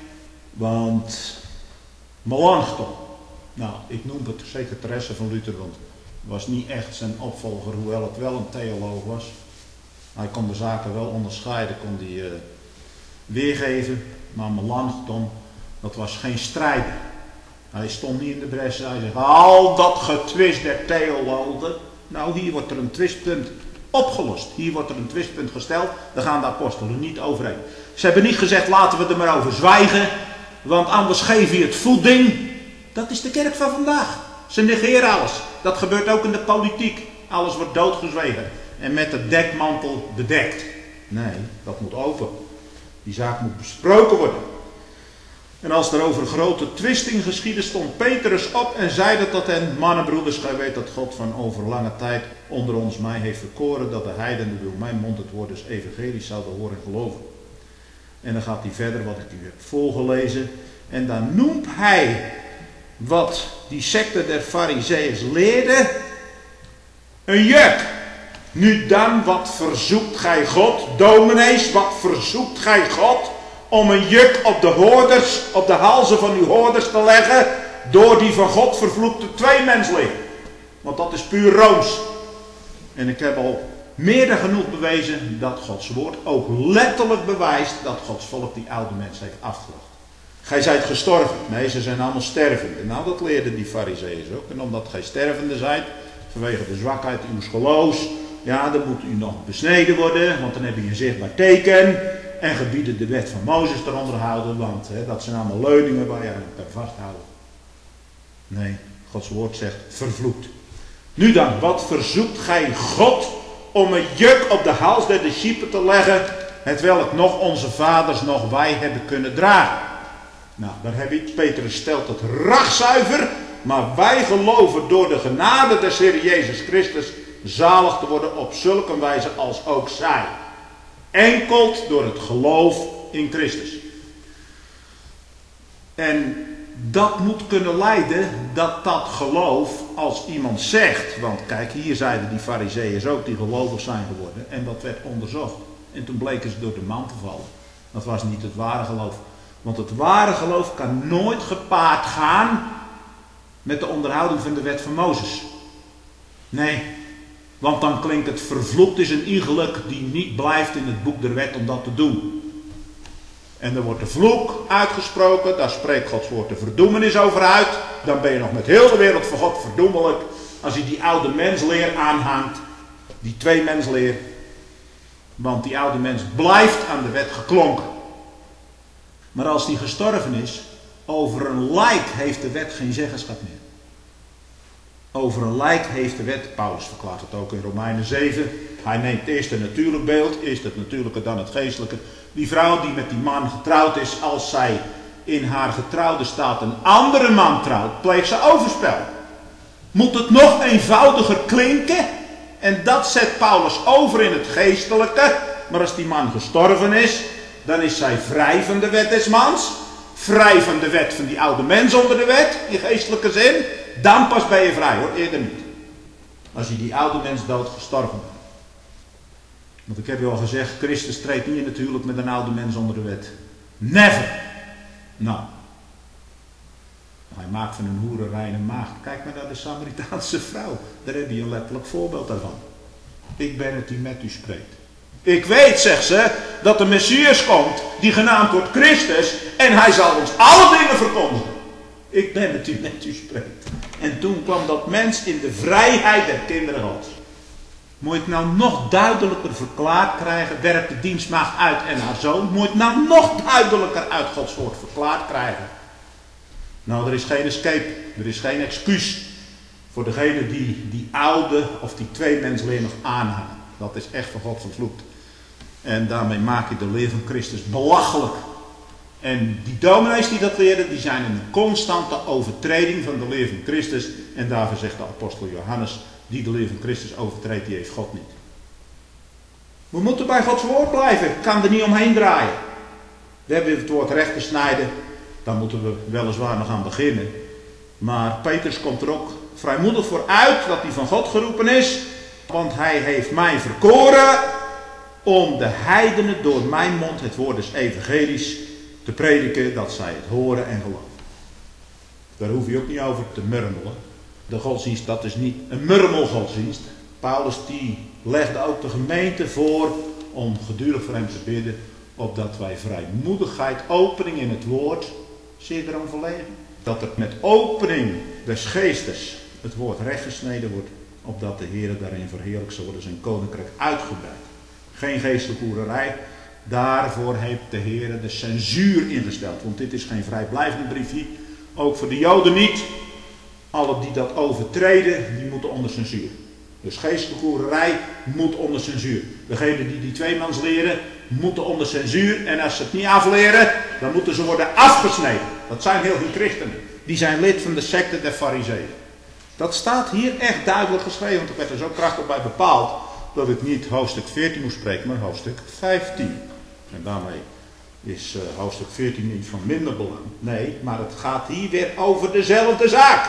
Want Melanchthon. Nou, ik noem het secretaresse van Luther. Want het was niet echt zijn opvolger. Hoewel het wel een theoloog was. Hij kon de zaken wel onderscheiden. Kon die uh, weergeven. Maar Melanchthon, dat was geen strijder. Hij stond niet in de bres. Hij zegt, al dat getwist der theologen. Nou, hier wordt er een twistpunt opgelost. Hier wordt er een twistpunt gesteld. Daar gaan de apostelen niet overheen. Ze hebben niet gezegd, laten we er maar over zwijgen. Want anders geef je het voeding. Dat is de kerk van vandaag. Ze negeren alles. Dat gebeurt ook in de politiek. Alles wordt doodgezwegen. En met de dekmantel bedekt. Nee, dat moet open. Die zaak moet besproken worden. En als er over grote twisting geschiedde, stond Petrus op en zeide tot hen, mannen, broeders, gij weet dat God van over lange tijd onder ons mij heeft verkoren, dat de heidenen door mijn mond het woord des evangelies zouden horen en geloven. En dan gaat hij verder, wat ik u heb voorgelezen. En dan noemt hij wat die secte der Farizeeërs leerde, een juk. Nu dan, wat verzoekt gij God, dominees, wat verzoekt gij God, om een juk op de hoorders, op de halzen van uw hoorders te leggen, door die van God vervloekte tweemensleer. Want dat is puur Rooms. En ik heb al meer dan genoeg bewezen dat Gods woord ook letterlijk bewijst dat Gods volk die oude mens heeft afgelegd. Gij zijt gestorven. Nee, ze zijn allemaal stervende. Nou, dat leerden die Farizeeën ook. En omdat gij stervende zijt, vanwege de zwakheid uw geloofs, ja, dan moet u nog besneden worden, want dan heb je een zichtbaar teken. En gebieden de wet van Mozes te onderhouden, want hè, dat zijn allemaal leuningen waar je aan kan vasthouden. Nee, Gods woord zegt vervloekt. Nu dan, wat verzoekt gij God om een juk op de hals der discipelen te leggen, hetwelk nog onze vaders, nog wij hebben kunnen dragen? Nou, daar heb je, Petrus stelt het ragzuiver, maar wij geloven door de genade des Heer Jezus Christus zalig te worden op zulke wijze als ook zij. Enkel door het geloof in Christus. En dat moet kunnen leiden dat dat geloof, als iemand zegt, want kijk, hier zeiden die Farizeeërs ook die gelovig zijn geworden, en dat werd onderzocht. En toen bleken ze door de man te vallen. Dat was niet het ware geloof. Want het ware geloof kan nooit gepaard gaan met de onderhouding van de wet van Mozes. Nee. Want dan klinkt het vervloekt is een iegelijk die niet blijft in het boek der wet om dat te doen. En er wordt de vloek uitgesproken, daar spreekt Gods woord de verdoemenis over uit. Dan ben je nog met heel de wereld voor God verdoemelijk als je die oude mensleer aanhangt. Die tweemensleer. Want die oude mens blijft aan de wet geklonken. Maar als die gestorven is, over een lijk heeft de wet geen zeggenschap meer. Over een lijk heeft de wet, Paulus verklaart het ook in Romeinen zeven. Hij neemt eerst een natuurlijk beeld, eerst het natuurlijke, dan het geestelijke. Die vrouw die met die man getrouwd is, als zij in haar getrouwde staat een andere man trouwt, pleegt ze overspel. Moet het nog eenvoudiger klinken? En dat zet Paulus over in het geestelijke. Maar als die man gestorven is, dan is zij vrij van de wet des mans. Vrij van de wet van die oude mens onder de wet, in geestelijke zin. Dan pas ben je vrij hoor, eerder niet. Als je die oude mens dood gestorven bent. Want ik heb je al gezegd, Christus treedt niet in het huwelijk met een oude mens onder de wet. Never. Nou. Hij maakt van een hoer een reine maagd. Kijk maar naar de Samaritaanse vrouw. Daar heb je een letterlijk voorbeeld daarvan. Ik ben het die met u spreekt. Ik weet, zegt ze, dat de Messias komt, die genaamd wordt Christus, en hij zal ons alle dingen verkondigen. Ik ben het die met u spreekt. En toen kwam dat mens in de vrijheid der kinderen Gods. Moet je het nou nog duidelijker verklaard krijgen, werpt de dienstmaagd uit en haar zoon. Moet je het nou nog duidelijker uit Gods woord verklaard krijgen. Nou, er is geen escape, er is geen excuus voor degene die die oude of die twee mensleer nog aanhangen. Dat is echt van God vervloekt. En daarmee maak je de leer van Christus belachelijk. En die dominees die dat leren, die zijn in een constante overtreding van de leer van Christus. En daarvoor zegt de apostel Johannes, die de leer van Christus overtreedt, die heeft God niet. We moeten bij Gods woord blijven. Ik kan er niet omheen draaien. We hebben het woord recht te snijden. Daar moeten we weliswaar nog aan beginnen. Maar Petrus komt er ook vrijmoedig voor uit dat hij van God geroepen is. Want hij heeft mij verkoren om de heidenen door mijn mond het woord des evangelisch te prediken, dat zij het horen en geloven. Daar hoef je ook niet over te murmelen. De godsdienst, dat is niet een murmelgodsdienst. Paulus die legde ook de gemeente voor om gedurig voor hem te bidden, opdat wij vrijmoedigheid, opening in het woord, zeer erom verlegen. Dat er met opening des geestes het woord rechtgesneden wordt, opdat de Heer daarin verheerlijkt zal worden, zijn koninkrijk uitgebreid. Geen geestelijke hoererij. Daarvoor heeft de Heer de censuur ingesteld. Want dit is geen vrijblijvend briefje. Ook voor de Joden niet. Alle die dat overtreden, die moeten onder censuur. Dus geestelijke hoererij moet onder censuur. Degenen die die tweemans leren, moeten onder censuur. En als ze het niet afleren, dan moeten ze worden afgesneden. Dat zijn heel veel christenen. Die zijn lid van de secte der Farizeeën. Dat staat hier echt duidelijk geschreven. Want ik werd er zo krachtig bij bepaald dat ik niet hoofdstuk veertien moest spreken, maar hoofdstuk vijftien. En daarmee is uh, hoofdstuk veertien niet van minder belang. Nee, maar het gaat hier weer over dezelfde zaak.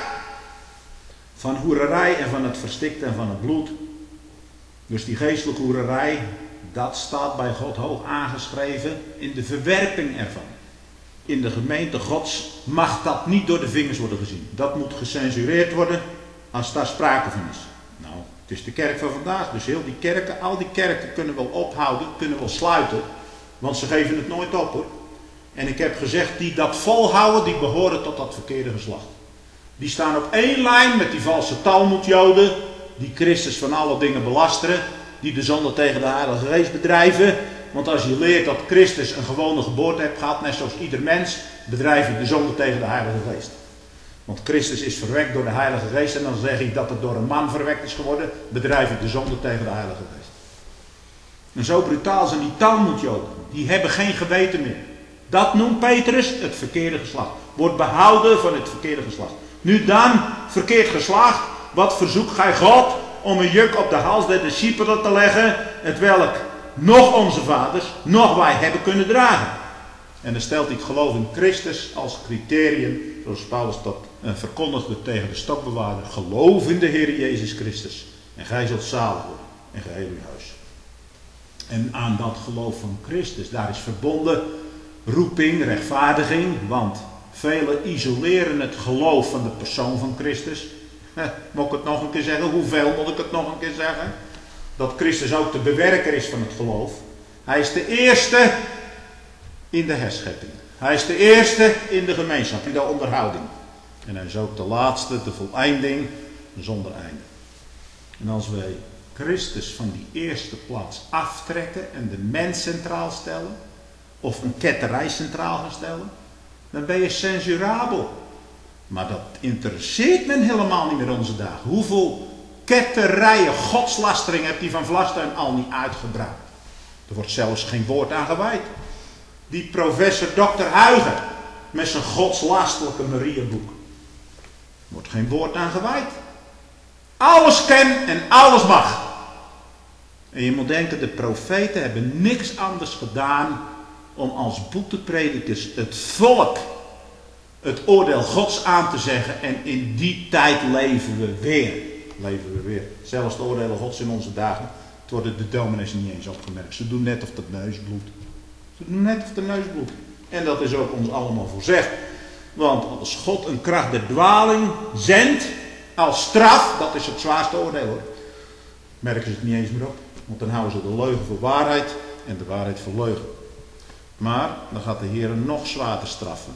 Van hoererij en van het verstikte en van het bloed. Dus die geestelijke hoererij, dat staat bij God hoog aangeschreven in de verwerping ervan. In de gemeente Gods mag dat niet door de vingers worden gezien. Dat moet gecensureerd worden als daar sprake van is. Nou, het is de kerk van vandaag, dus heel die kerken, al die kerken kunnen wel ophouden, kunnen wel sluiten, want ze geven het nooit op hoor. En ik heb gezegd, die dat volhouden, die behoren tot dat verkeerde geslacht. Die staan op één lijn met die valse Talmudjoden, die Christus van alle dingen belasteren, die de zonde tegen de Heilige Geest bedrijven. Want als je leert dat Christus een gewone geboorte heeft gehad, net zoals ieder mens, bedrijf je de zonde tegen de Heilige Geest. Want Christus is verwekt door de Heilige Geest en dan zeg ik dat het door een man verwekt is geworden, bedrijf je de zonde tegen de Heilige Geest. En zo brutaal zijn die Talmudjoden, die hebben geen geweten meer. Dat noemt Petrus het verkeerde geslacht. Wordt behouden van het verkeerde geslacht. Nu dan, verkeerd geslacht, wat verzoekt gij God om een juk op de hals der discipelen te leggen, het welk nog onze vaders, nog wij hebben kunnen dragen. En dan stelt hij het geloof in Christus als criterium, zoals Paulus dat uh, verkondigde tegen de stokbewaarder. Geloof in de Heer Jezus Christus en gij zult zalig worden en geheel uw huis. En aan dat geloof van Christus, daar is verbonden roeping, rechtvaardiging, want velen isoleren het geloof van de persoon van Christus. Eh, moet ik het nog een keer zeggen? Hoeveel moet ik het nog een keer zeggen? Dat Christus ook de bewerker is van het geloof. Hij is de eerste in de herschepping. Hij is de eerste in de gemeenschap, in de onderhouding. En hij is ook de laatste, de voleinding, zonder einde. En als wij Christus van die eerste plaats aftrekken en de mens centraal stellen, of een ketterij centraal gaan stellen, dan ben je censurabel. Maar dat interesseert men helemaal niet meer onze dagen. Hoeveel ketterijen, godslastering heeft die Van Vlastuin al niet uitgebracht? Er wordt zelfs geen woord aan gewijd. Die professor dokter Huygen met zijn godslastelijke Mariaboek. Er wordt geen woord aan gewijd. Alles kan en alles mag. En je moet denken, de profeten hebben niks anders gedaan om als boetepredikers het volk het oordeel Gods aan te zeggen. En in die tijd leven we weer. Leven we weer. Zelfs de oordelen Gods in onze dagen. Het worden de dominees niet eens opgemerkt. Ze doen net of de neus bloedt. Ze doen net of de neus bloedt. En dat is ook ons allemaal voorzegd. Want als God een kracht der dwaling zendt als straf, dat is het zwaarste oordeel hoor. Merken ze het niet eens meer op. Want dan houden ze de leugen voor waarheid en de waarheid voor leugen. Maar dan gaat de Heer nog zwaarder straffen.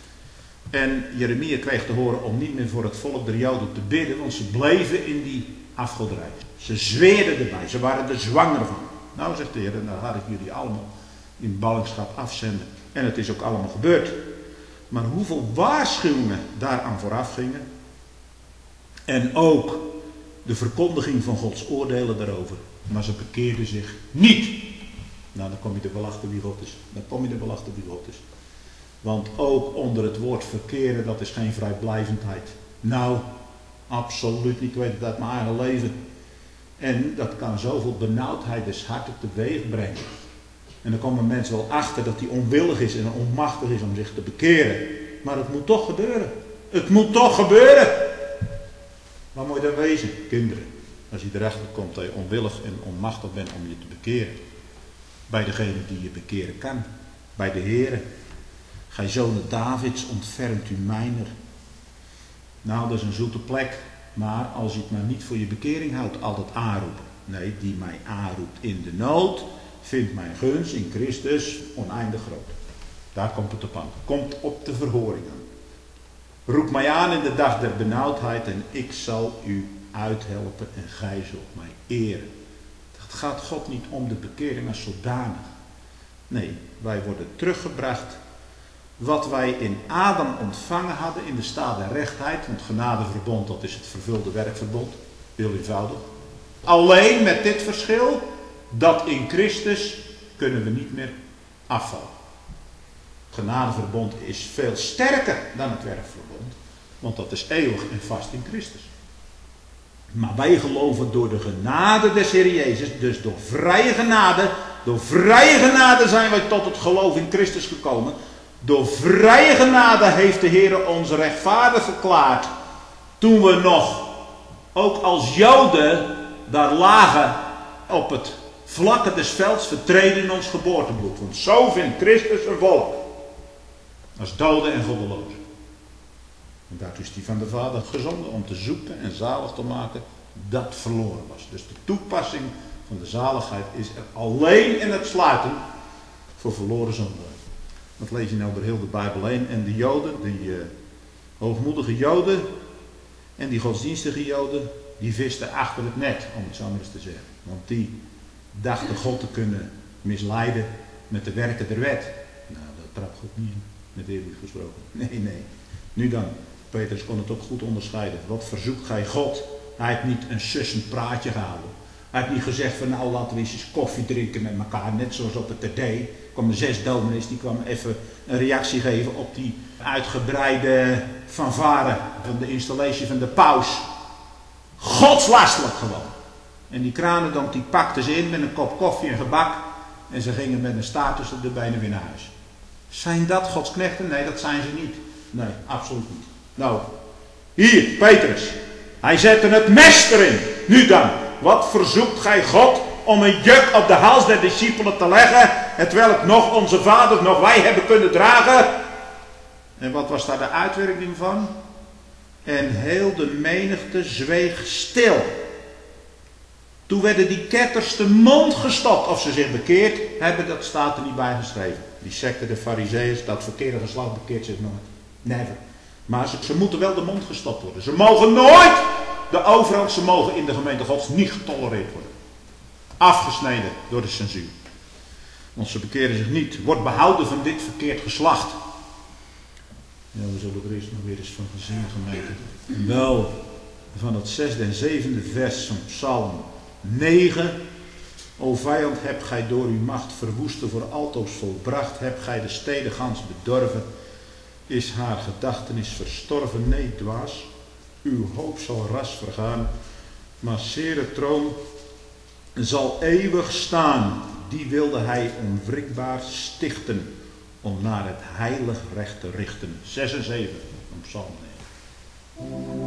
En Jeremia kreeg te horen om niet meer voor het volk der Joden te bidden, want ze bleven in die afgoderij. Ze zweerden erbij, ze waren er zwanger van. Nou zegt de Heer, dan ga ik jullie allemaal in ballingschap afzenden. En het is ook allemaal gebeurd. Maar hoeveel waarschuwingen daaraan vooraf gingen. En ook de verkondiging van Gods oordelen daarover. Maar ze bekeerden zich niet. Nou, dan kom je er wel achter wie God is. Dan kom je er wel achter wie God is. Want ook onder het woord verkeren, dat is geen vrijblijvendheid. Nou, absoluut niet. Ik weet het uit mijn eigen leven. En dat kan zoveel benauwdheid des harten teweeg brengen. En dan komen mensen wel achter dat hij onwillig is en onmachtig is om zich te bekeren. Maar het moet toch gebeuren. Het moet toch gebeuren. Waar moet je dan wezen? Kinderen. Als je erachter komt dat je onwillig en onmachtig bent om je te bekeren. Bij degene die je bekeren kan. Bij de Heere. Gij zonen Davids, ontfermt u mijner. Nou, dat is een zoete plek. Maar als je het maar niet voor je bekering houdt, altijd aanroepen. Nee, die mij aanroept in de nood, vindt mijn gunst in Christus oneindig groot. Daar komt het op aan. Komt op de verhoring aan. Roep mij aan in de dag der benauwdheid en ik zal u uithelpen en gij zult mij eren. Het gaat God niet om de bekering als zodanig. Nee, wij worden teruggebracht. Wat wij in Adam ontvangen hadden in de staat der rechtheid. Want genadeverbond, dat is het vervulde werkverbond. Heel eenvoudig. Alleen met dit verschil. Dat in Christus kunnen we niet meer afvallen. Het genadeverbond is veel sterker dan het werkverbond. Want dat is eeuwig en vast in Christus. Maar wij geloven door de genade des Heer Jezus. Dus door vrije genade. Door vrije genade zijn wij tot het geloof in Christus gekomen. Door vrije genade heeft de Heer ons rechtvaardig verklaard. Toen we nog, ook als Joden, daar lagen op het vlakke des velds vertreden in ons geboortebloed. Want zo vindt Christus een volk. Als doden en goddelozen. En daartoe is die van de Vader gezonden om te zoeken en zalig te maken dat verloren was. Dus de toepassing van de zaligheid is er alleen en uitsluitend voor verloren zonden. Dat lees je nou door heel de Bijbel heen. En de Joden, die uh, hoogmoedige Joden en die godsdienstige Joden, die visten achter het net, om het zo maar eens te zeggen. Want die dachten God te kunnen misleiden met de werken der wet. Nou, dat trapt God niet in, met eerlijk gesproken. Nee, nee. Nu dan, Petrus kon het ook goed onderscheiden. Wat verzoekt gij God? Hij heeft niet een sussend praatje gehouden. Hij heeft niet gezegd van nou laten we eens koffie drinken met elkaar, net zoals op het T D. Er kwamen zes dominees, die kwamen even een reactie geven op die uitgebreide fanfare van de installatie van de paus. Godslastelijk gewoon. En die kranendonk die pakten ze in met een kop koffie en gebak. En ze gingen met een staart tussen de benen weer naar huis. Zijn dat Gods knechten? Nee, dat zijn ze niet. Nee, absoluut niet. Nou, hier, Petrus. Hij zette het mes erin. Nu dan, wat verzoekt gij God om een juk op de hals der discipelen te leggen, hetwelk nog onze vaders, nog wij hebben kunnen dragen? En wat was daar de uitwerking van? En heel de menigte zweeg stil. Toen werden die ketters de mond gestopt of ze zich bekeerd hebben, dat staat er niet bij geschreven. Die secte de Farizeeërs, dat verkeerde geslacht bekeert zich nooit. Never. Maar ze, ze moeten wel de mond gestopt worden. Ze mogen nooit, de overheid, ze mogen in de gemeente Gods niet getolereerd worden. Afgesneden door de censuur. Want ze bekeren zich niet. Wordt behouden van dit verkeerd geslacht. Ja, we zullen er eerst nog weer eens van gaan zingen, gemeente. Wel, van het zesde en zevende vers van Psalm negen. O vijand, hebt gij door uw macht verwoesten voor altoos volbracht, hebt gij de steden gans bedorven, is haar gedachtenis verstorven? Nee, dwaas, uw hoop zal ras vergaan, maar zere troon zal eeuwig staan. Die wilde hij onwrikbaar stichten, om naar het heilig recht te richten. zes en zeven van Psalm negen.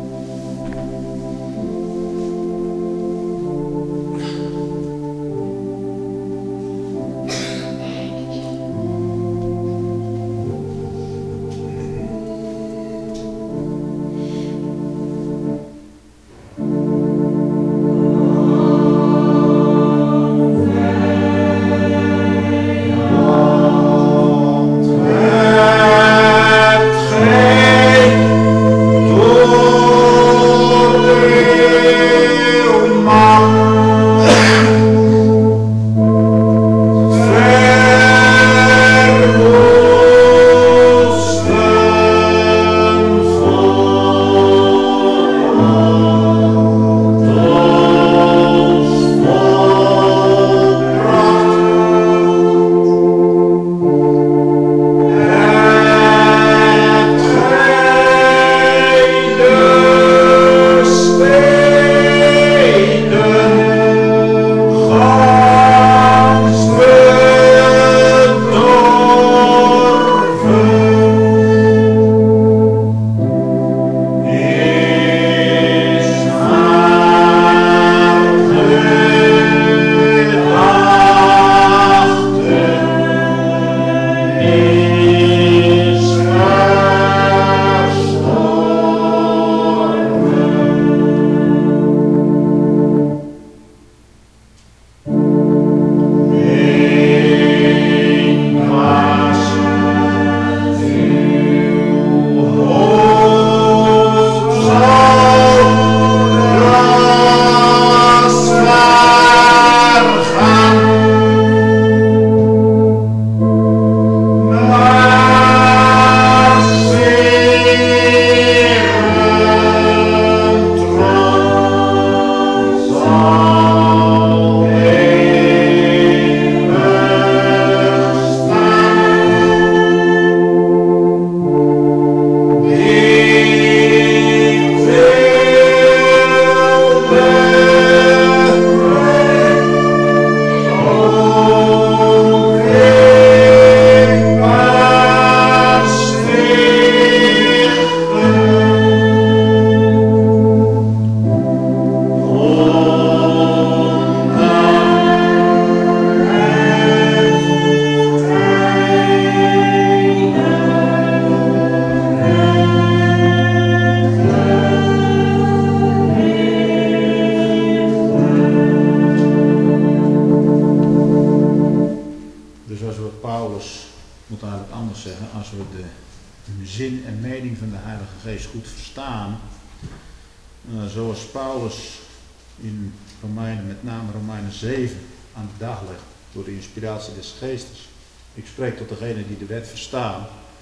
Des geestes. Ik spreek tot degenen die de wet verstaan.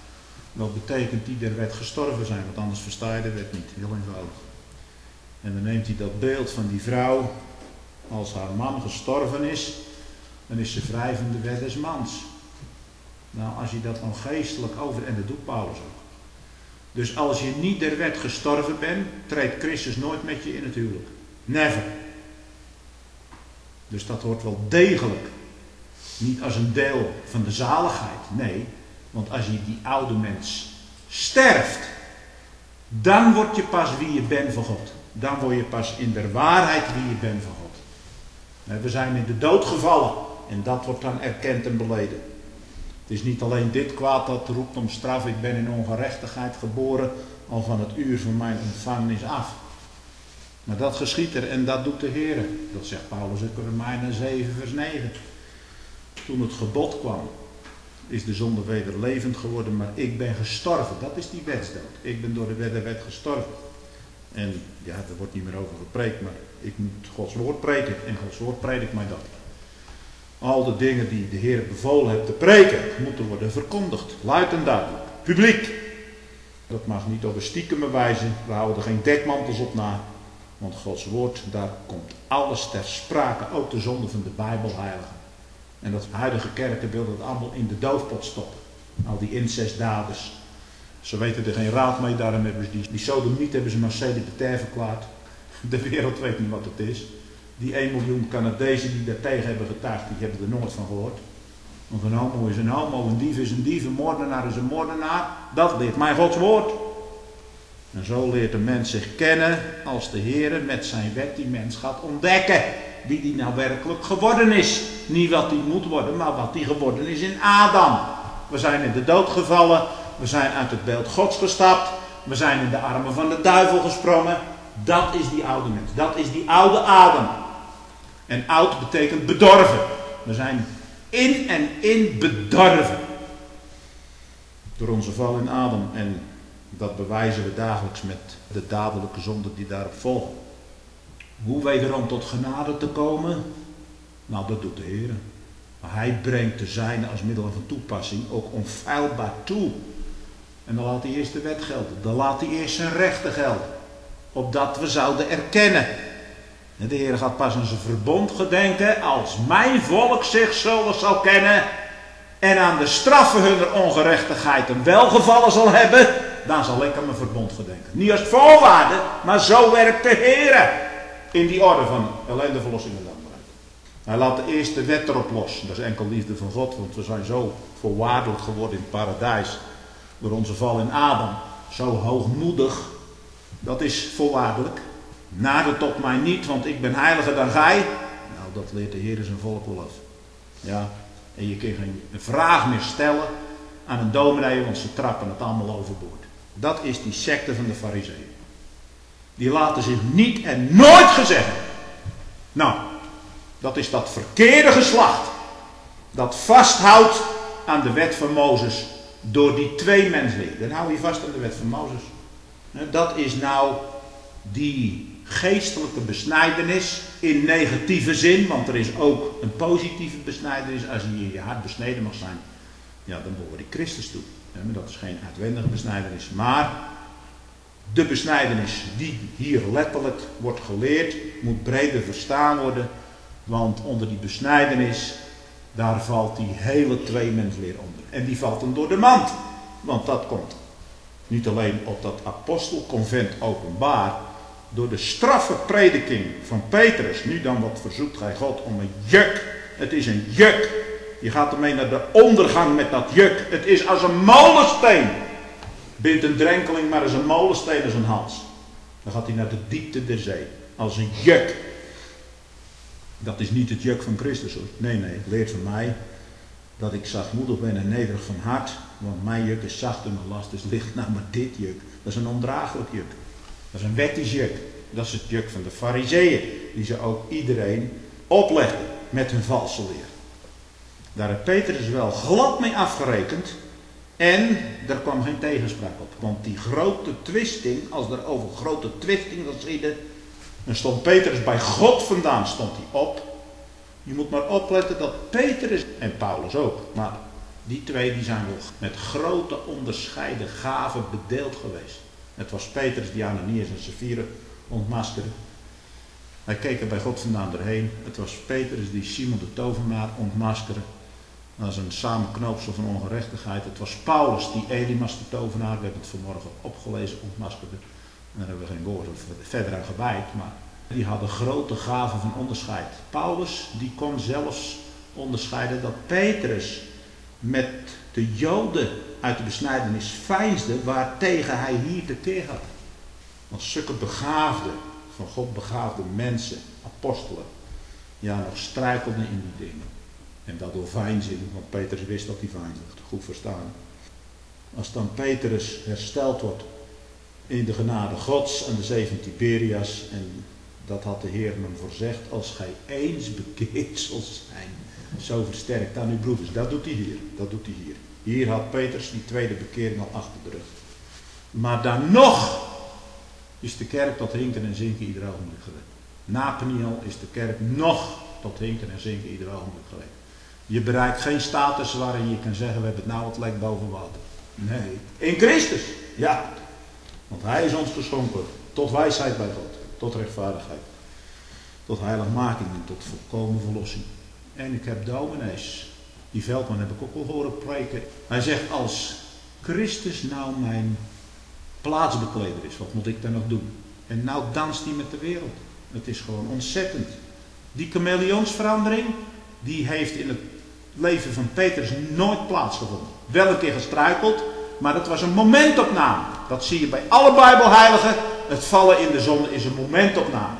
Wat betekent die der wet gestorven zijn, want anders versta je de wet niet. Heel eenvoudig. En dan neemt hij dat beeld van die vrouw. Als haar man gestorven is, dan is ze vrij van de wet des mans. Nou, als je dat dan geestelijk over, en dat doet Paulus ook. Dus als je niet der wet gestorven bent, treedt Christus nooit met je in het huwelijk. Never. Dus dat hoort wel degelijk. Niet als een deel van de zaligheid, nee. Want als je die oude mens sterft, dan word je pas wie je bent van God. Dan word je pas in de waarheid wie je bent van God. We zijn in de dood gevallen en dat wordt dan erkend en beleden. Het is niet alleen dit kwaad dat roept om straf, ik ben in ongerechtigheid geboren, al van het uur van mijn ontvangenis af. Maar dat geschiet er en dat doet de Heer. Dat zegt Paulus in Romeinen zeven vers negen. Toen het gebod kwam, is de zonde weder levend geworden, maar ik ben gestorven. Dat is die wetsdood. Ik ben door de wet der wet gestorven. En ja, er wordt niet meer over gepreekt, maar ik moet Gods woord preken. En Gods woord predikt mij dat. Al de dingen die de Heer bevolen heeft te preken, moeten worden verkondigd. Luid en duidelijk. Publiek. Dat mag niet op een stiekeme wijze. We houden er geen dekmantels op na. Want Gods woord, daar komt alles ter sprake. Ook de zonde van de Bijbelheiligen. En dat huidige kerken willen het allemaal in de doofpot stoppen. Al die incestdaders. Ze weten er geen raad mee. Daarom hebben ze die, die sodomiet hebben ze maar celibatair verklaard. De wereld weet niet wat het is. Die één miljoen Canadezen die daartegen hebben getuigd, die hebben er nooit van gehoord. Want een homo is een homo, een dief is een dief, een moordenaar is een moordenaar. Dat leert mij Gods woord. En zo leert de mens zich kennen als de Heer met zijn wet die mens gaat ontdekken. Wie die nou werkelijk geworden is. Niet wat hij moet worden, maar wat hij geworden is in Adam. We zijn in de dood gevallen. We zijn uit het beeld Gods gestapt. We zijn in de armen van de duivel gesprongen. Dat is die oude mens. Dat is die oude Adam. En oud betekent bedorven. We zijn in en in bedorven. Door onze val in Adam. En dat bewijzen we dagelijks met de dadelijke zonden die daarop volgen. Hoe wederom tot genade te komen? Nou, dat doet de Heer. Maar hij brengt de zijne als middel van toepassing ook onfeilbaar toe. En dan laat hij eerst de wet gelden. Dan laat hij eerst zijn rechten gelden. Opdat we zouden erkennen. En de Heer gaat pas aan zijn verbond gedenken als mijn volk zich zullen zal kennen en aan de straffen hunner ongerechtigheid een welgevallen zal hebben, dan zal ik aan mijn verbond gedenken. Niet als voorwaarde, maar zo werkt de Heer in die orde van ellende, verlossing en dankbaarheid. Hij laat de eerste wet erop los. Dat is enkel liefde van God, want we zijn zo voorwaardelijk geworden in het paradijs door onze val in Adam. Zo hoogmoedig. Dat is voorwaardelijk. Nader tot mij niet, want ik ben heiliger dan gij. Nou, dat leert de Heer zijn volk wel af. Ja, en je kunt geen vraag meer stellen aan een dominee, want ze trappen het allemaal overboord. Dat is die secte van de Farizeeën. Die laten zich niet en nooit gezeggen. Nou, dat is dat verkeerde geslacht. Dat vasthoudt aan de wet van Mozes. Door die twee mensleer. Dan hou je vast aan de wet van Mozes. Dat is nou die geestelijke besnijdenis in negatieve zin, want er is ook een positieve besnijdenis. Als je in je hart besneden mag zijn, ja, dan behoort die Christus toe. Dat is geen uitwendige besnijdenis, maar de besnijdenis die hier letterlijk wordt geleerd, moet breder verstaan worden, want onder die besnijdenis, daar valt die hele tweemensleer onder. En die valt dan door de mand, want dat komt niet alleen op dat apostelconvent openbaar, door de straffe prediking van Petrus. Nu dan wat verzoekt gij God om een juk. Het is een juk. Je gaat ermee naar de ondergang met dat juk. Het is als een molensteen. Bindt een drenkeling maar als een molensteen als een hals. Dan gaat hij naar de diepte der zee. Als een juk. Dat is niet het juk van Christus hoor. Nee, nee. Leert van mij dat ik zachtmoedig ben en nederig van hart. Want mijn juk is zacht en mijn last is licht. Nou, maar dit juk, dat is een ondraaglijk juk. Dat is een wettisch juk. Dat is het juk van de Farizeeën. Die ze ook iedereen oplegden met hun valse leer. Daar heeft Petrus wel glad mee afgerekend. En er kwam geen tegenspraak op. Want die grote twisting, als er over grote twisting was reden, dan stond Petrus bij God vandaan, stond hij op. Je moet maar opletten dat Petrus en Paulus ook, maar die twee die zijn wel met grote onderscheiden gaven bedeeld geweest. Het was Petrus die Ananias en Sapphira ontmaskerde. Hij keek er bij God vandaan doorheen. Het was Petrus die Simon de tovenaar ontmaskerde. Dat is een samenknoopsel van ongerechtigheid. Het was Paulus die Elimas de tovenaar, we hebben het vanmorgen opgelezen, ontmaskerde. En daar hebben we geen woord verder aan gewijd, maar die hadden grote gaven van onderscheid. Paulus die kon zelfs onderscheiden dat Petrus met de Joden uit de besnijdenis veinsde, waartegen hij hier tekeer had. Want zulke begaafde, van God begaafde mensen, apostelen, ja nog struikelden in die dingen. En dat door veinzing, want Petrus wist dat hij veinsde, goed verstaan. Als dan Petrus hersteld wordt in de genade Gods aan de zee van Tiberias, en dat had de Heer hem voorzegd, als gij eens bekeerd zult zijn, zo versterkt aan uw broeders. Dat doet hij hier, dat doet hij hier. Hier had Petrus die tweede bekering al achter de rug. Maar dan nog is de kerk tot hinken en zinken ieder ogenblik gered. Na Peniel is de kerk nog tot hinken en zinken ieder ogenblik gered. Je bereikt geen status waarin je kan zeggen, we hebben het nou het lek boven water. Nee, in Christus. Ja, Want hij is ons geschonken tot wijsheid bij God, tot rechtvaardigheid, tot heiligmaking en tot volkomen verlossing. En ik heb dominees, die Veldman heb ik ook al horen preken. Hij zegt, als Christus nou mijn plaatsbekleder is, wat moet ik dan nog doen? En nou danst hij met de wereld. Het is gewoon ontzettend. Die chameleonsverandering, die heeft in het leven van Petrus nooit plaatsgevonden. Wel een keer gestruikeld, maar dat was een momentopname. Dat zie je bij alle Bijbelheiligen. Het vallen in de zonde is een momentopname.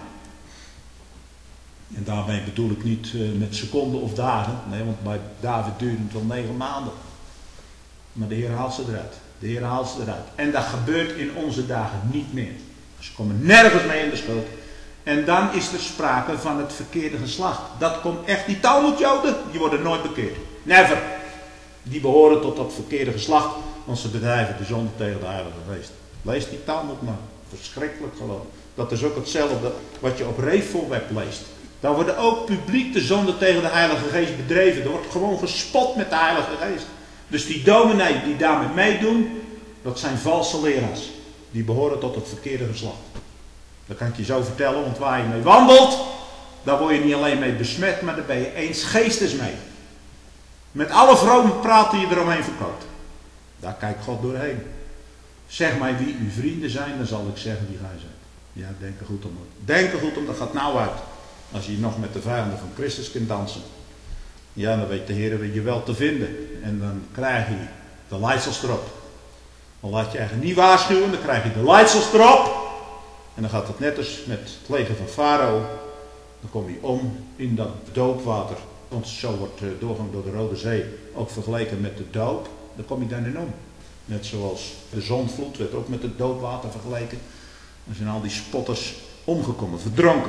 En daarmee bedoel ik niet uh, met seconden of dagen. Nee, want bij David duurde het wel negen maanden. Maar de Heer haalt ze eruit. De Heer haalt ze eruit. En dat gebeurt in onze dagen niet meer. Ze komen nergens mee in de schuld. En dan is er sprake van het verkeerde geslacht. Dat komt echt, die Talmudjoden, die worden nooit bekeerd. Never. Die behoren tot dat verkeerde geslacht, want ze bedrijven de zonde tegen de Heilige Geest. Lees die Talmud maar. Verschrikkelijk gewoon. Dat is ook hetzelfde wat je op Revelweb leest. Daar worden ook publiek de zonde tegen de Heilige Geest bedreven. Er wordt gewoon gespot met de Heilige Geest. Dus die dominee die daarmee meedoen, dat zijn valse leraars. Die behoren tot het verkeerde geslacht. Dat kan ik je zo vertellen, want waar je mee wandelt, daar word je niet alleen mee besmet, maar daar ben je eens geestes mee. Met alle vrome praat die je eromheen verkoopt. Daar kijkt God doorheen. Zeg mij wie uw vrienden zijn, dan zal ik zeggen wie gij zijt. Ja, denk er goed om. Denk er goed om, dat gaat nou uit. Als je nog met de vijanden van Christus kunt dansen. Ja, dan weet de Heer je wel te vinden. En dan krijg je de leidsels erop. Dan laat je eigenlijk niet waarschuwen, dan krijg je de leidsels erop. En dan gaat het net als met het leger van Farao. Dan kom je om in dat doopwater. Want zo wordt de doorgang door de Rode Zee ook vergeleken met de doop. Dan kom je daarin om. Net zoals de zondvloed werd ook met het doopwater vergeleken. Dan zijn al die spotters omgekomen, verdronken.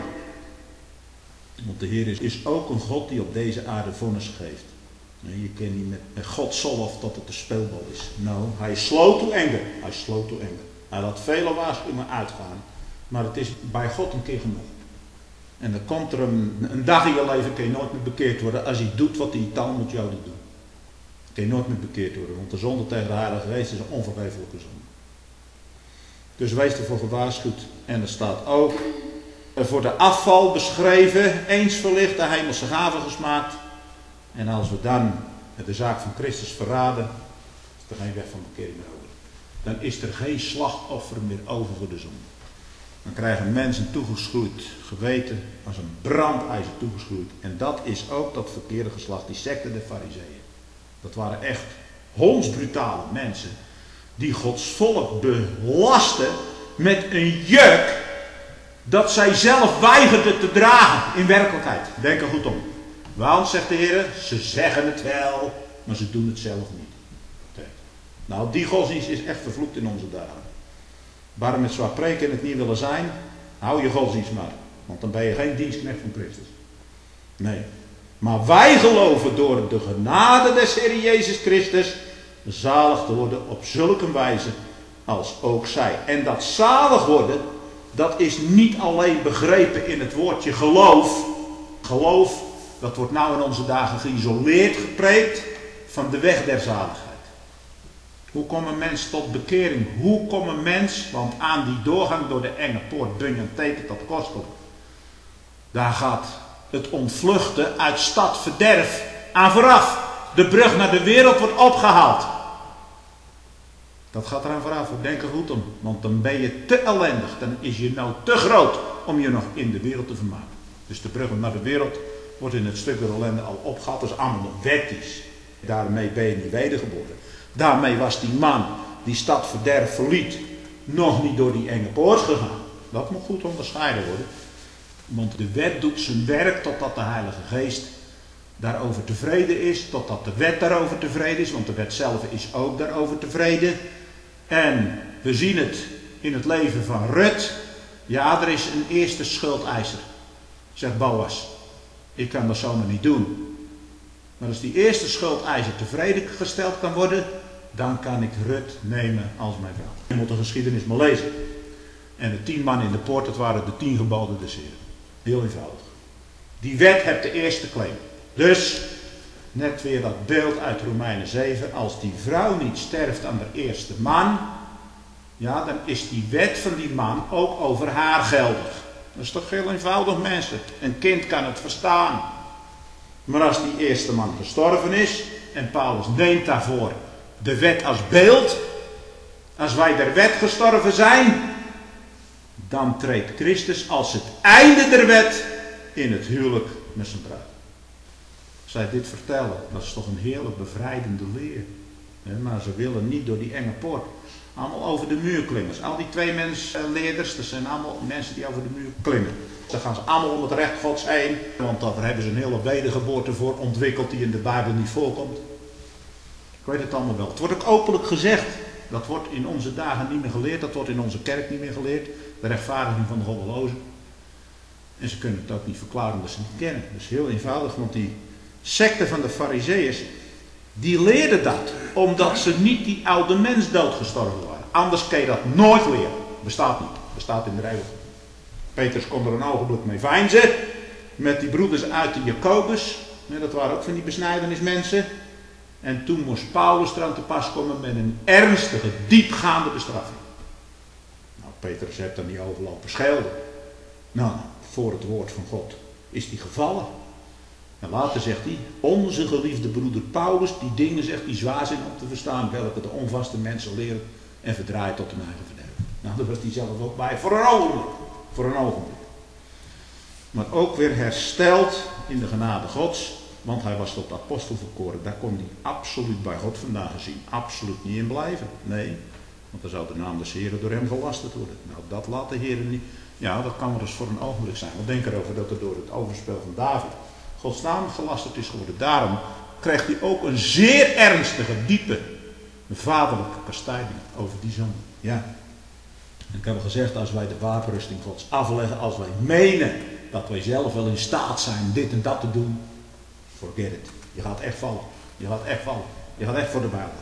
Want de Heer is, is ook een God die op deze aarde vonnis geeft. Je kent niet met, met God zolf dat het een speelbal is. Nou, hij is slow to anger. Hij is slow to anger. Hij laat vele waarschuwingen uitgaan. Maar het is bij God een keer genoeg. En dan komt er een, een dag in je leven, kun je nooit meer bekeerd worden als hij doet wat die Talmudjoden doen. Kun je nooit meer bekeerd worden, want de zonde tegen de Heilige Geest is een onvergeeflijke zonde. Dus wees ervoor gewaarschuwd. En er staat ook voor de afval beschreven, eens verlicht de hemelse gave gesmaakt. En als we dan de zaak van Christus verraden, is er geen weg van bekering meer over. Dan is er geen slachtoffer meer over voor de zonde. Dan krijgen mensen toegeschroeid geweten als een brandijzer toegeschroeid. En dat is ook dat verkeerde geslacht, die secte der Farizeeën. Dat waren echt hondsbrutale mensen die Gods volk belasten met een juk dat zij zelf weigerden te dragen in werkelijkheid. Denk er goed om. Want, zegt de Heer, ze zeggen het wel, maar ze doen het zelf niet. Kijk. Nou, die godsdienst is echt vervloekt in onze dagen. Waarom met zwaar preken het niet willen zijn, hou je godsdienst maar. Want dan ben je geen dienstknecht van Christus. Nee. Maar wij geloven door de genade des Heer Jezus Christus zalig te worden op zulke wijze als ook zij. En dat zalig worden, dat is niet alleen begrepen in het woordje geloof. Geloof, dat wordt nou in onze dagen geïsoleerd gepreekt van de weg der zaligheid. Hoe komt een mens tot bekering? Hoe komt een mens, want aan die doorgang door de enge poort, Bunyan tekent dat kostelijk. Daar gaat het ontvluchten uit stad verderf aan vooraf. De brug naar de wereld wordt opgehaald. Dat gaat eraan vooraf, denk er goed om. Want dan ben je te ellendig, dan is je nood te groot om je nog in de wereld te vermaken. Dus de brug naar de wereld wordt in het stuk der ellende al opgehaald. Dat is allemaal nog wettisch. Daarmee ben je niet wedergeboren. Daarmee was die man die stad verderf verliet nog niet door die enge poort gegaan. Dat moet goed onderscheiden worden. Want de wet doet zijn werk totdat de Heilige Geest daarover tevreden is. Totdat de wet daarover tevreden is. Want de wet zelf is ook daarover tevreden. En we zien het in het leven van Rut. Ja, er is een eerste schuldeiser. Zegt Boas. Ik kan dat zomaar niet doen. Maar als die eerste schuldeiser tevreden gesteld kan worden, dan kan ik Rut nemen als mijn vrouw. Je moet de geschiedenis maar lezen. En de tien mannen in de poort, dat waren de tien geboden des Heren. Heel eenvoudig. Die wet heeft de eerste claim. Dus, net weer dat beeld uit Romeinen zeven. Als die vrouw niet sterft aan de eerste man, ja, dan is die wet van die man ook over haar geldig. Dat is toch heel eenvoudig, mensen. Een kind kan het verstaan. Maar als die eerste man gestorven is, en Paulus neemt daarvoor de wet als beeld, als wij der wet gestorven zijn, dan treedt Christus als het einde der wet in het huwelijk met zijn bruid. Als zij dit vertellen, dat is toch een heerlijk bevrijdende leer. Maar ze willen niet door die enge poort. Allemaal over de muur klimmen. Al die twee mensleerders, dat zijn allemaal mensen die over de muur klimmen. Dan gaan ze allemaal om het recht Gods heen. Want daar hebben ze een hele wedergeboorte voor ontwikkeld die in de Bijbel niet voorkomt. Ik weet het allemaal wel. Het wordt ook openlijk gezegd. Dat wordt in onze dagen niet meer geleerd. Dat wordt in onze kerk niet meer geleerd. De rechtvaardiging van de goddelozen. En ze kunnen het ook niet verklaren dat ze het niet kennen. Dat is heel eenvoudig, want die secte van de Farizeeërs, die leerden dat. Omdat ze niet die oude mens doodgestorven waren. Anders kun je dat nooit leren. Bestaat niet. Bestaat in de Bijbel. Petrus kon er een ogenblik mee veinzen. Met die broeders uit de Jacobus. Dat waren ook van die besnijdenismensen. En toen moest Paulus eraan te pas komen met een ernstige, diepgaande bestraffing. Nou, Petrus heeft dan niet overlopen schelden. Nou, voor het woord van God is hij gevallen. En later zegt hij, onze geliefde broeder Paulus, die dingen zegt die zwaar zijn om te verstaan, welke de onvaste mensen leren en verdraaien tot hun eigen verderf. Nou, daar was hij zelf ook bij, voor een ogenblik. Voor een ogenblik. Maar ook weer hersteld in de genade Gods, want hij was tot apostel verkoren. Daar kon hij absoluut bij God vandaan gezien, absoluut niet in blijven. Nee, want dan zou de naam des Heren door hem gelasterd worden. Nou, dat laat de Heer niet. Ja, dat kan wel eens voor een ogenblik zijn. We denken erover dat er door het overspel van David Gods naam gelasterd is geworden. Daarom krijgt hij ook een zeer ernstige, diepe, vaderlijke kastijding over die zonde. Ja. En ik heb al gezegd, als wij de wapenrusting Gods afleggen, als wij menen dat wij zelf wel in staat zijn dit en dat te doen, forget it. Je gaat echt vallen. Je gaat echt vallen. Je gaat echt voor de Bijbel.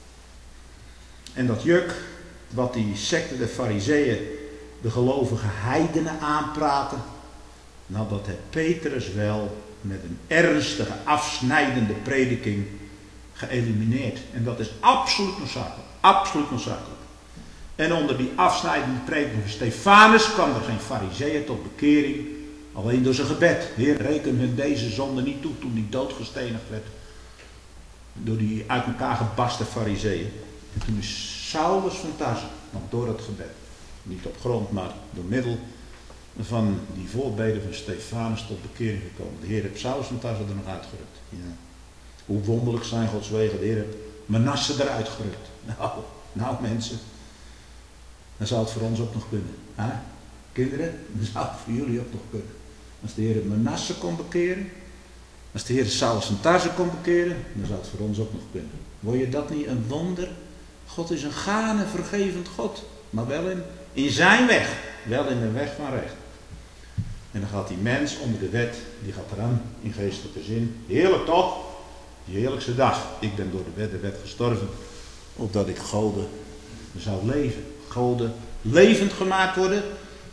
En dat juk, wat die secte de Farizeeën de gelovige heidenen aanpraten, nou dat heeft Petrus wel met een ernstige, afsnijdende prediking geëlimineerd. En dat is absoluut noodzakelijk. Absoluut noodzakelijk. En onder die afsnijdende prediking van Stefanus kwam er geen Farizeeën tot bekering, alleen door zijn gebed. Heer, reken hun deze zonde niet toe toen die doodgestenigd werd door die uit elkaar gebarsten Farizeeën. En toen is Saulus van Tarse, want door het gebed, niet op grond, maar door middel van die voorbeden van Stefanus tot bekering gekomen. De Heer heeft Saulus van Tarse er nog uitgerukt. Ja. Hoe wonderlijk zijn Gods wegen. De Heer heeft Manasse eruit gerukt. Nou, nou mensen, dan zou het voor ons ook nog kunnen. Hè? Kinderen, dan zou het voor jullie ook nog kunnen. Als de Heer Manasse kon bekeren, als de Heer Saulus van Tarse kon bekeren, dan zou het voor ons ook nog kunnen. Word je dat niet een wonder? God is een gane vergevend God, maar wel in, in zijn weg. Wel in de weg van recht. En dan gaat die mens onder de wet, die gaat eraan in geestelijke zin. Heerlijk toch? Die heerlijkste dag. Ik ben door de wet, de wet gestorven, opdat ik goden zou leven. Goden levend gemaakt worden.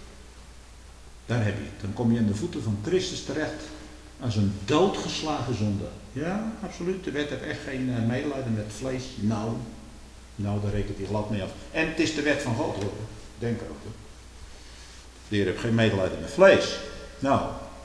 Daar heb je het. Dan kom je aan de voeten van Christus terecht als een doodgeslagen zondaar. Ja, absoluut. De wet heeft echt geen uh, medelijden met vlees. Nou, nou, daar rekent hij glad mee af. En het is de wet van God, hoor. Denk erover. De Heer heeft geen medelijden met vlees. Nou.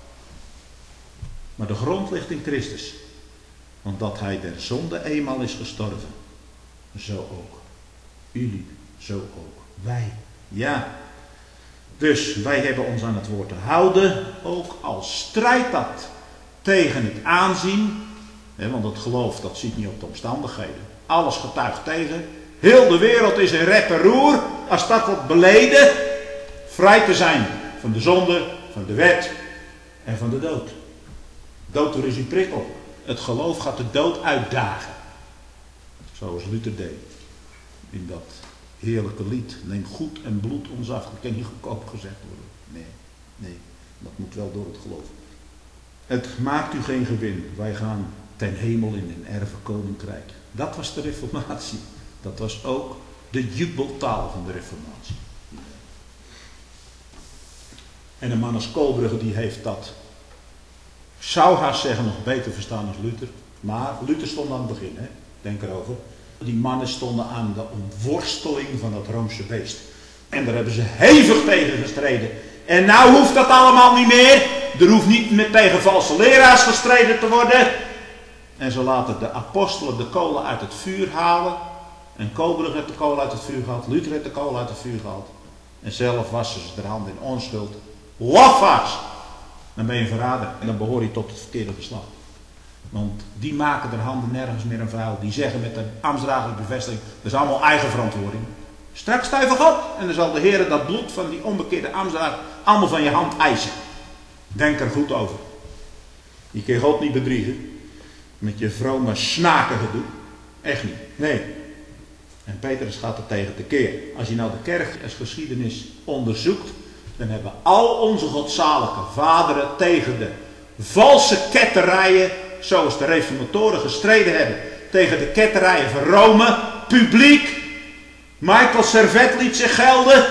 Maar de grond ligt in Christus. Want dat hij der zonde eenmaal is gestorven. Zo ook. Jullie, zo ook. Wij. Ja. Dus wij hebben ons aan het woord te houden. Ook al strijdt dat tegen het aanzien. Hè, want het geloof dat ziet niet op de omstandigheden. Alles getuigt tegen. Heel de wereld is in rep en roer. Als dat wordt beleden. Vrij te zijn van de zonde, van de wet en van de dood. Dood door is uw prikkel. Het geloof gaat de dood uitdagen. Zoals Luther deed. In dat heerlijke lied. Neem goed en bloed ons af. Dat kan niet goedkoop gezegd worden. Nee, nee. Dat moet wel door het geloof. Het maakt u geen gewin. Wij gaan ten hemel in een erven koninkrijk. Dat was de reformatie. Dat was ook de jubeltaal van de reformatie. En een man als Koolbrugge die heeft dat, zou haast zeggen, nog beter verstaan als Luther. Maar Luther stond aan het begin, hè? Denk erover. Die mannen stonden aan de ontworsteling van dat Roomse beest. En daar hebben ze hevig tegen gestreden. En nou hoeft dat allemaal niet meer. Er hoeft niet meer tegen valse leraars gestreden te worden. En ze laten de apostelen de kolen uit het vuur halen. En Koblenz heeft de kolen uit het vuur gehaald. Luther heeft de kolen uit het vuur gehaald. En zelf wassen ze de handen in onschuld. Lafaards! Dan ben je verrader. En dan behoor je tot het verkeerde geslacht. Want die maken de handen nergens meer een vuil. Die zeggen met de ambtsdragelijke bevestiging. Dat is allemaal eigen verantwoording. Straks sta je voor God. En dan zal de Heer dat bloed van die onbekeerde ambtsdrager allemaal van je hand eisen. Denk er goed over. Je kan God niet bedriegen. Met je vrome snaken gedoe. Echt niet. Nee. En Petrus gaat er tegen tekeer. Als je nou de kerkgeschiedenis onderzoekt. Dan hebben al onze godzalige vaderen tegen de valse ketterijen. Zoals de reformatoren gestreden hebben. Tegen de ketterijen van Rome. Publiek. Michael Servet liet zich gelden.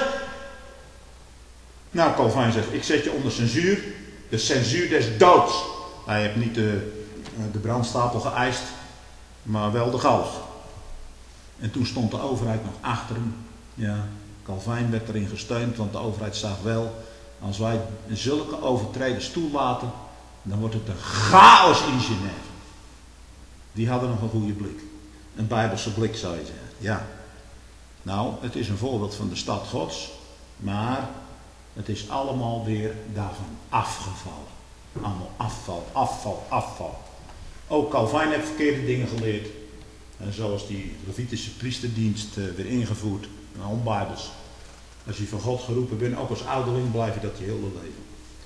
Nou, Calvin zegt, ik zet je onder censuur. De censuur des doods. Hij heeft niet de, de brandstapel geëist. Maar wel de galg. En toen stond de overheid nog achter hem. Ja, Calvin werd erin gesteund. Want de overheid zag wel. Als wij zulke overtreders toelaten. Dan wordt het een chaos in Genève. Die hadden nog een goede blik. Een bijbelse blik zou je zeggen. Ja. Nou, het is een voorbeeld van de stad Gods. Maar het is allemaal weer daarvan afgevallen. Allemaal afval, afval, afval. Ook Calvin heeft verkeerde dingen geleerd. En zoals die Levitische priesterdienst uh, weer ingevoerd. Nou, onbijbels. Als je van God geroepen bent, ook als ouderling, blijf je dat je hele leven.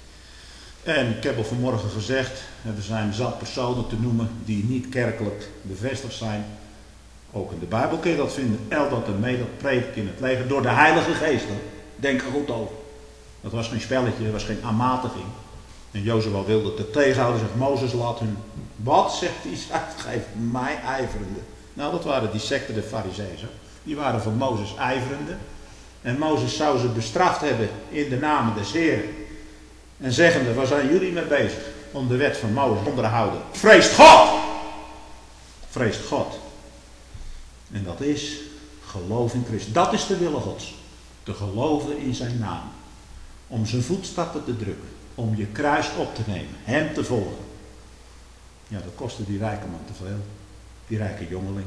En ik heb al vanmorgen gezegd, er zijn zat personen te noemen die niet kerkelijk bevestigd zijn. Ook in de Bijbel kun je dat vinden. Eldad en Medad predik in het leger door de Heilige Geest. Denk er goed over. Dat was geen spelletje, dat was geen aanmatiging. En Jozua wilde het er tegenhouden. Zegt Mozes, laat hun, wat zegt Israël, geef mij ijverende. Nou, dat waren die secten de Farizeeën. Die waren van Mozes ijverende. En Mozes zou ze bestraft hebben in de naam des Heeren. En zeggende, waar zijn jullie mee bezig? Om de wet van Mozes onderhouden. Vreest God! Vreest God. En dat is geloof in Christus. Dat is de wille Gods. Te geloven in zijn naam. Om zijn voetstappen te drukken. Om je kruis op te nemen. Hem te volgen. Ja, dat kostte die rijke man te veel. Die rijke jongeling.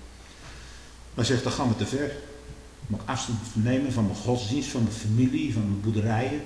Maar zegt, dan gaan we te ver. Mag ik afstand nemen van mijn godsdienst, van mijn familie, van mijn boerderijen.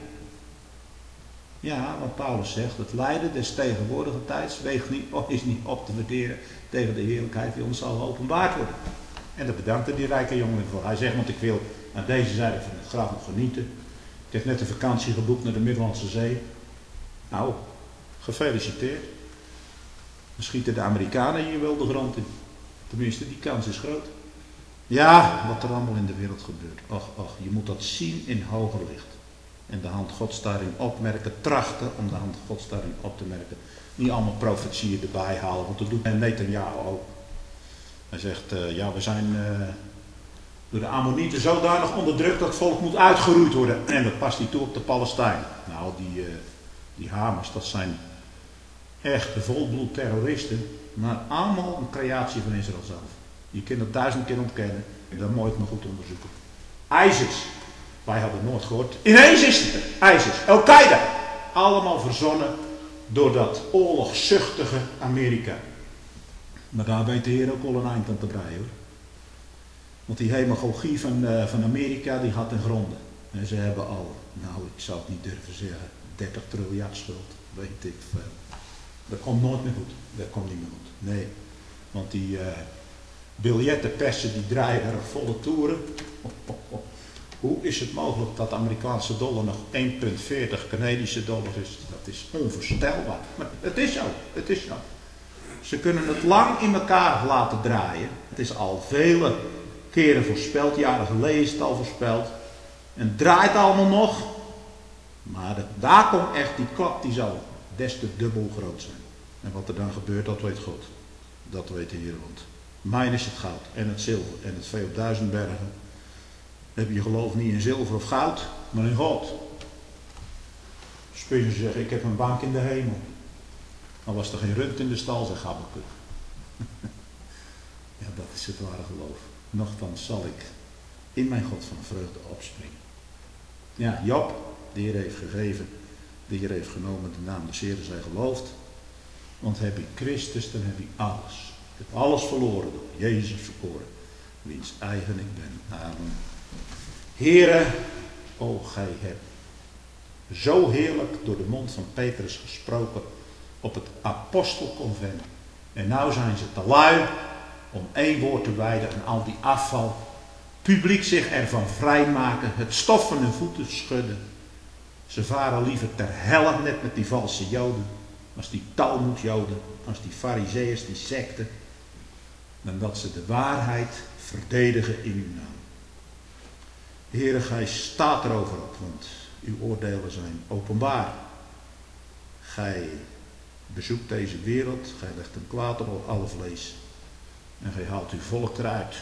Ja, wat Paulus zegt, het lijden des tegenwoordige tijds weegt niet, is niet op te waarderen tegen de heerlijkheid die ons zal openbaard worden. En daar bedankte die rijke jongeling voor. Hij zegt, want ik wil aan deze zijde van het graf nog genieten. Ik heb net een vakantie geboekt naar de Middellandse Zee. Nou, gefeliciteerd. Dan schieten de Amerikanen hier wel de grond in. Tenminste, die kans is groot. Ja, wat er allemaal in de wereld gebeurt. Och, och, je moet dat zien in hoger licht. En de hand Gods daarin opmerken. Trachten om de hand Gods daarin op te merken. Niet allemaal profetieën erbij halen. Want dat doet Netanyahu ook. Hij zegt, uh, ja, we zijn uh, door de Ammonieten zodanig onderdrukt dat het volk moet uitgeroeid worden. En dat past niet toe op de Palestijnen. Nou, die, uh, die Hamas, dat zijn echte volbloed terroristen. Maar allemaal een creatie van Israël zelf. Je kunt het duizend keer ontkennen. Dat moet je maar goed onderzoeken. ISIS. Wij hadden het nooit gehoord. Ineens is het er. ISIS. Al-Qaeda. Allemaal verzonnen door dat oorlogzuchtige Amerika. Maar daar weet de Heer ook al een eind aan te breien, hoor. Want die hemagogie van, uh, van Amerika, die had ten gronde. En ze hebben al, nou ik zou het niet durven zeggen, dertig triljard schuld. Weet ik veel. Dat komt nooit meer goed. Dat komt niet meer goed. Nee. Want die uh, biljettenpersen die draaien er volle toeren. Oh, oh, oh. Hoe is het mogelijk dat de Amerikaanse dollar nog één komma veertig Canadische dollar is? Dat is onvoorstelbaar. Maar het is zo. Het is zo. Ze kunnen het lang in elkaar laten draaien. Het is al vele keren voorspeld. Jaren geleden is het al voorspeld. En het draait allemaal nog. Maar de, daar komt echt die klap die zal des te dubbel groot zijn. En wat er dan gebeurt, dat weet God. Dat weet de Heer. Want mijn is het goud en het zilver en het vee op duizend bergen. Heb je geloof niet in zilver of goud, maar in God. Spurgeon zegt, ik heb een bank in de hemel. Dan was er geen rund in de stal, zegt Habakuk. Ja, dat is het ware geloof. Nochtans zal ik in mijn God van vreugde opspringen. Ja, Job, de Heer heeft gegeven, de Heer heeft genomen, de naam des Heeren zij geloofd. Want heb ik Christus, dan heb ik alles. Ik heb alles verloren door Jezus verkoren, wiens eigen ik ben. Amen. Heere, o gij hebt zo heerlijk door de mond van Petrus gesproken op het apostelconvent. En nou zijn ze te lui om één woord te wijden aan al die afval. Publiek zich ervan vrijmaken, het stof van hun voeten schudden. Ze varen liever ter helle, net met die valse joden, als die Talmudjoden, als die farizeeërs, die secten, dan dat ze de waarheid verdedigen in uw naam. Heere, gij staat erover op, want uw oordelen zijn openbaar. Gij bezoekt deze wereld, gij legt een kwaad op alle vlees en gij haalt uw volk eruit.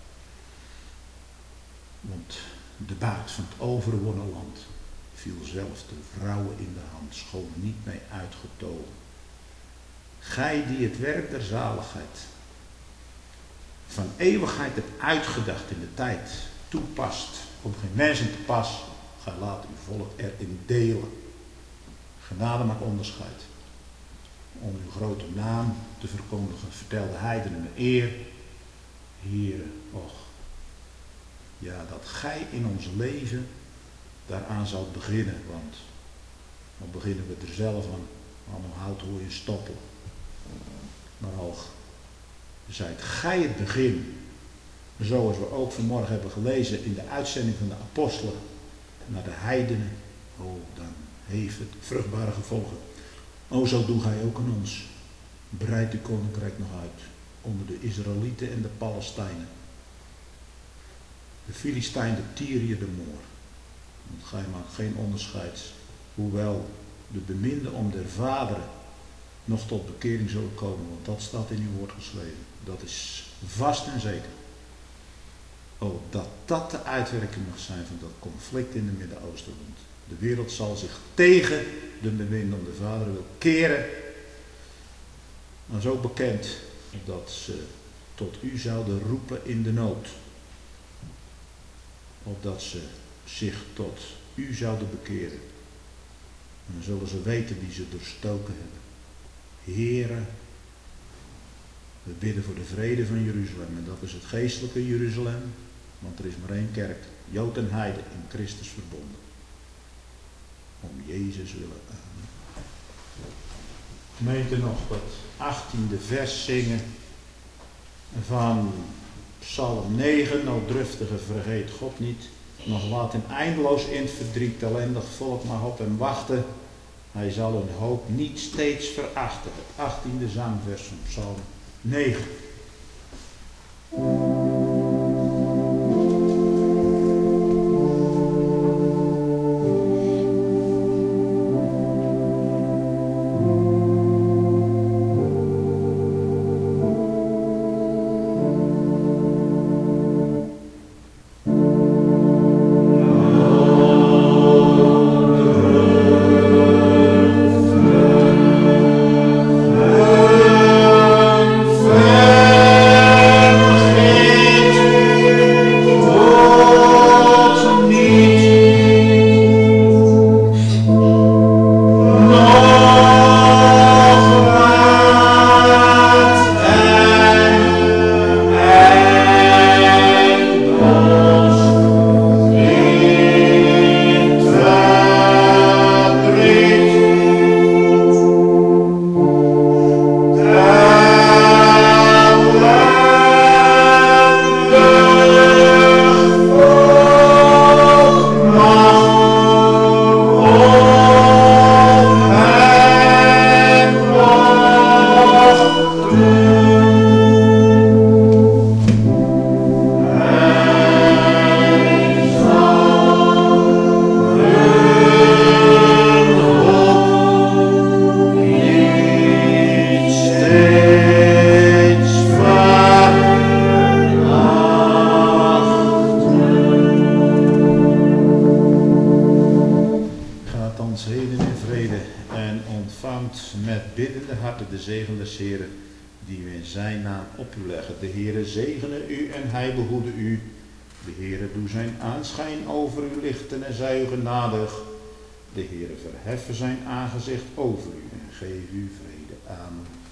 Want de buit van het overwonnen land viel zelfs de vrouwen in de hand, schoon niet mee uitgetogen. Gij die het werk der zaligheid van eeuwigheid hebt uitgedacht in de tijd, toepast om geen mensen te pas, gij laat uw volk erin delen. Genade maakt onderscheid. Om uw grote naam te verkondigen, vertel de heidenen met eer. Heere, och, ja, dat gij in ons leven daaraan zult beginnen, want dan beginnen we er zelf aan, allemaal hout hoor je stoppen. Maar hoog, zijt gij het begin, zoals we ook vanmorgen hebben gelezen in de uitzending van de apostelen naar de heidenen, oh, dan heeft het vruchtbare gevolgen. O, zo doe gij ook aan ons. Breid uw koninkrijk nog uit onder de Israëlieten en de Palestijnen. De Filistijn, de Tyriër, de Moor. Want gij maakt geen onderscheid, hoewel de beminden om der vaderen nog tot bekering zullen komen, want dat staat in uw woord geschreven. Dat is vast en zeker. O, dat dat de uitwerking mag zijn van dat conflict in het Midden-Oosten. Want de wereld zal zich tegen de beminden om de vaderen wil keren. Dan is ook bekend dat ze tot u zouden roepen in de nood. Opdat ze zich tot u zouden bekeren. En dan zullen ze weten wie ze doorstoken hebben. Heere, we bidden voor de vrede van Jeruzalem. En dat is het geestelijke Jeruzalem. Want er is maar één kerk, Jood en Heide, in Christus verbonden. Om Jezus willen. Amen. Gemeente nog dat achttiende vers zingen van Psalm negen. O driftige, vergeet God niet. Nog laat in eindeloos in het verdriet ellendig volk maar op hem wachten. Hij zal hun hoop niet steeds verachten. Het achttiende zangvers van Psalm negen. die we in zijn naam op u leggen. De Heere zegene u en hij behoede u. De Heere doe zijn aanschijn over u lichten en zij u genadig. De Heere verheffen zijn aangezicht over u en geef u vrede. Amen.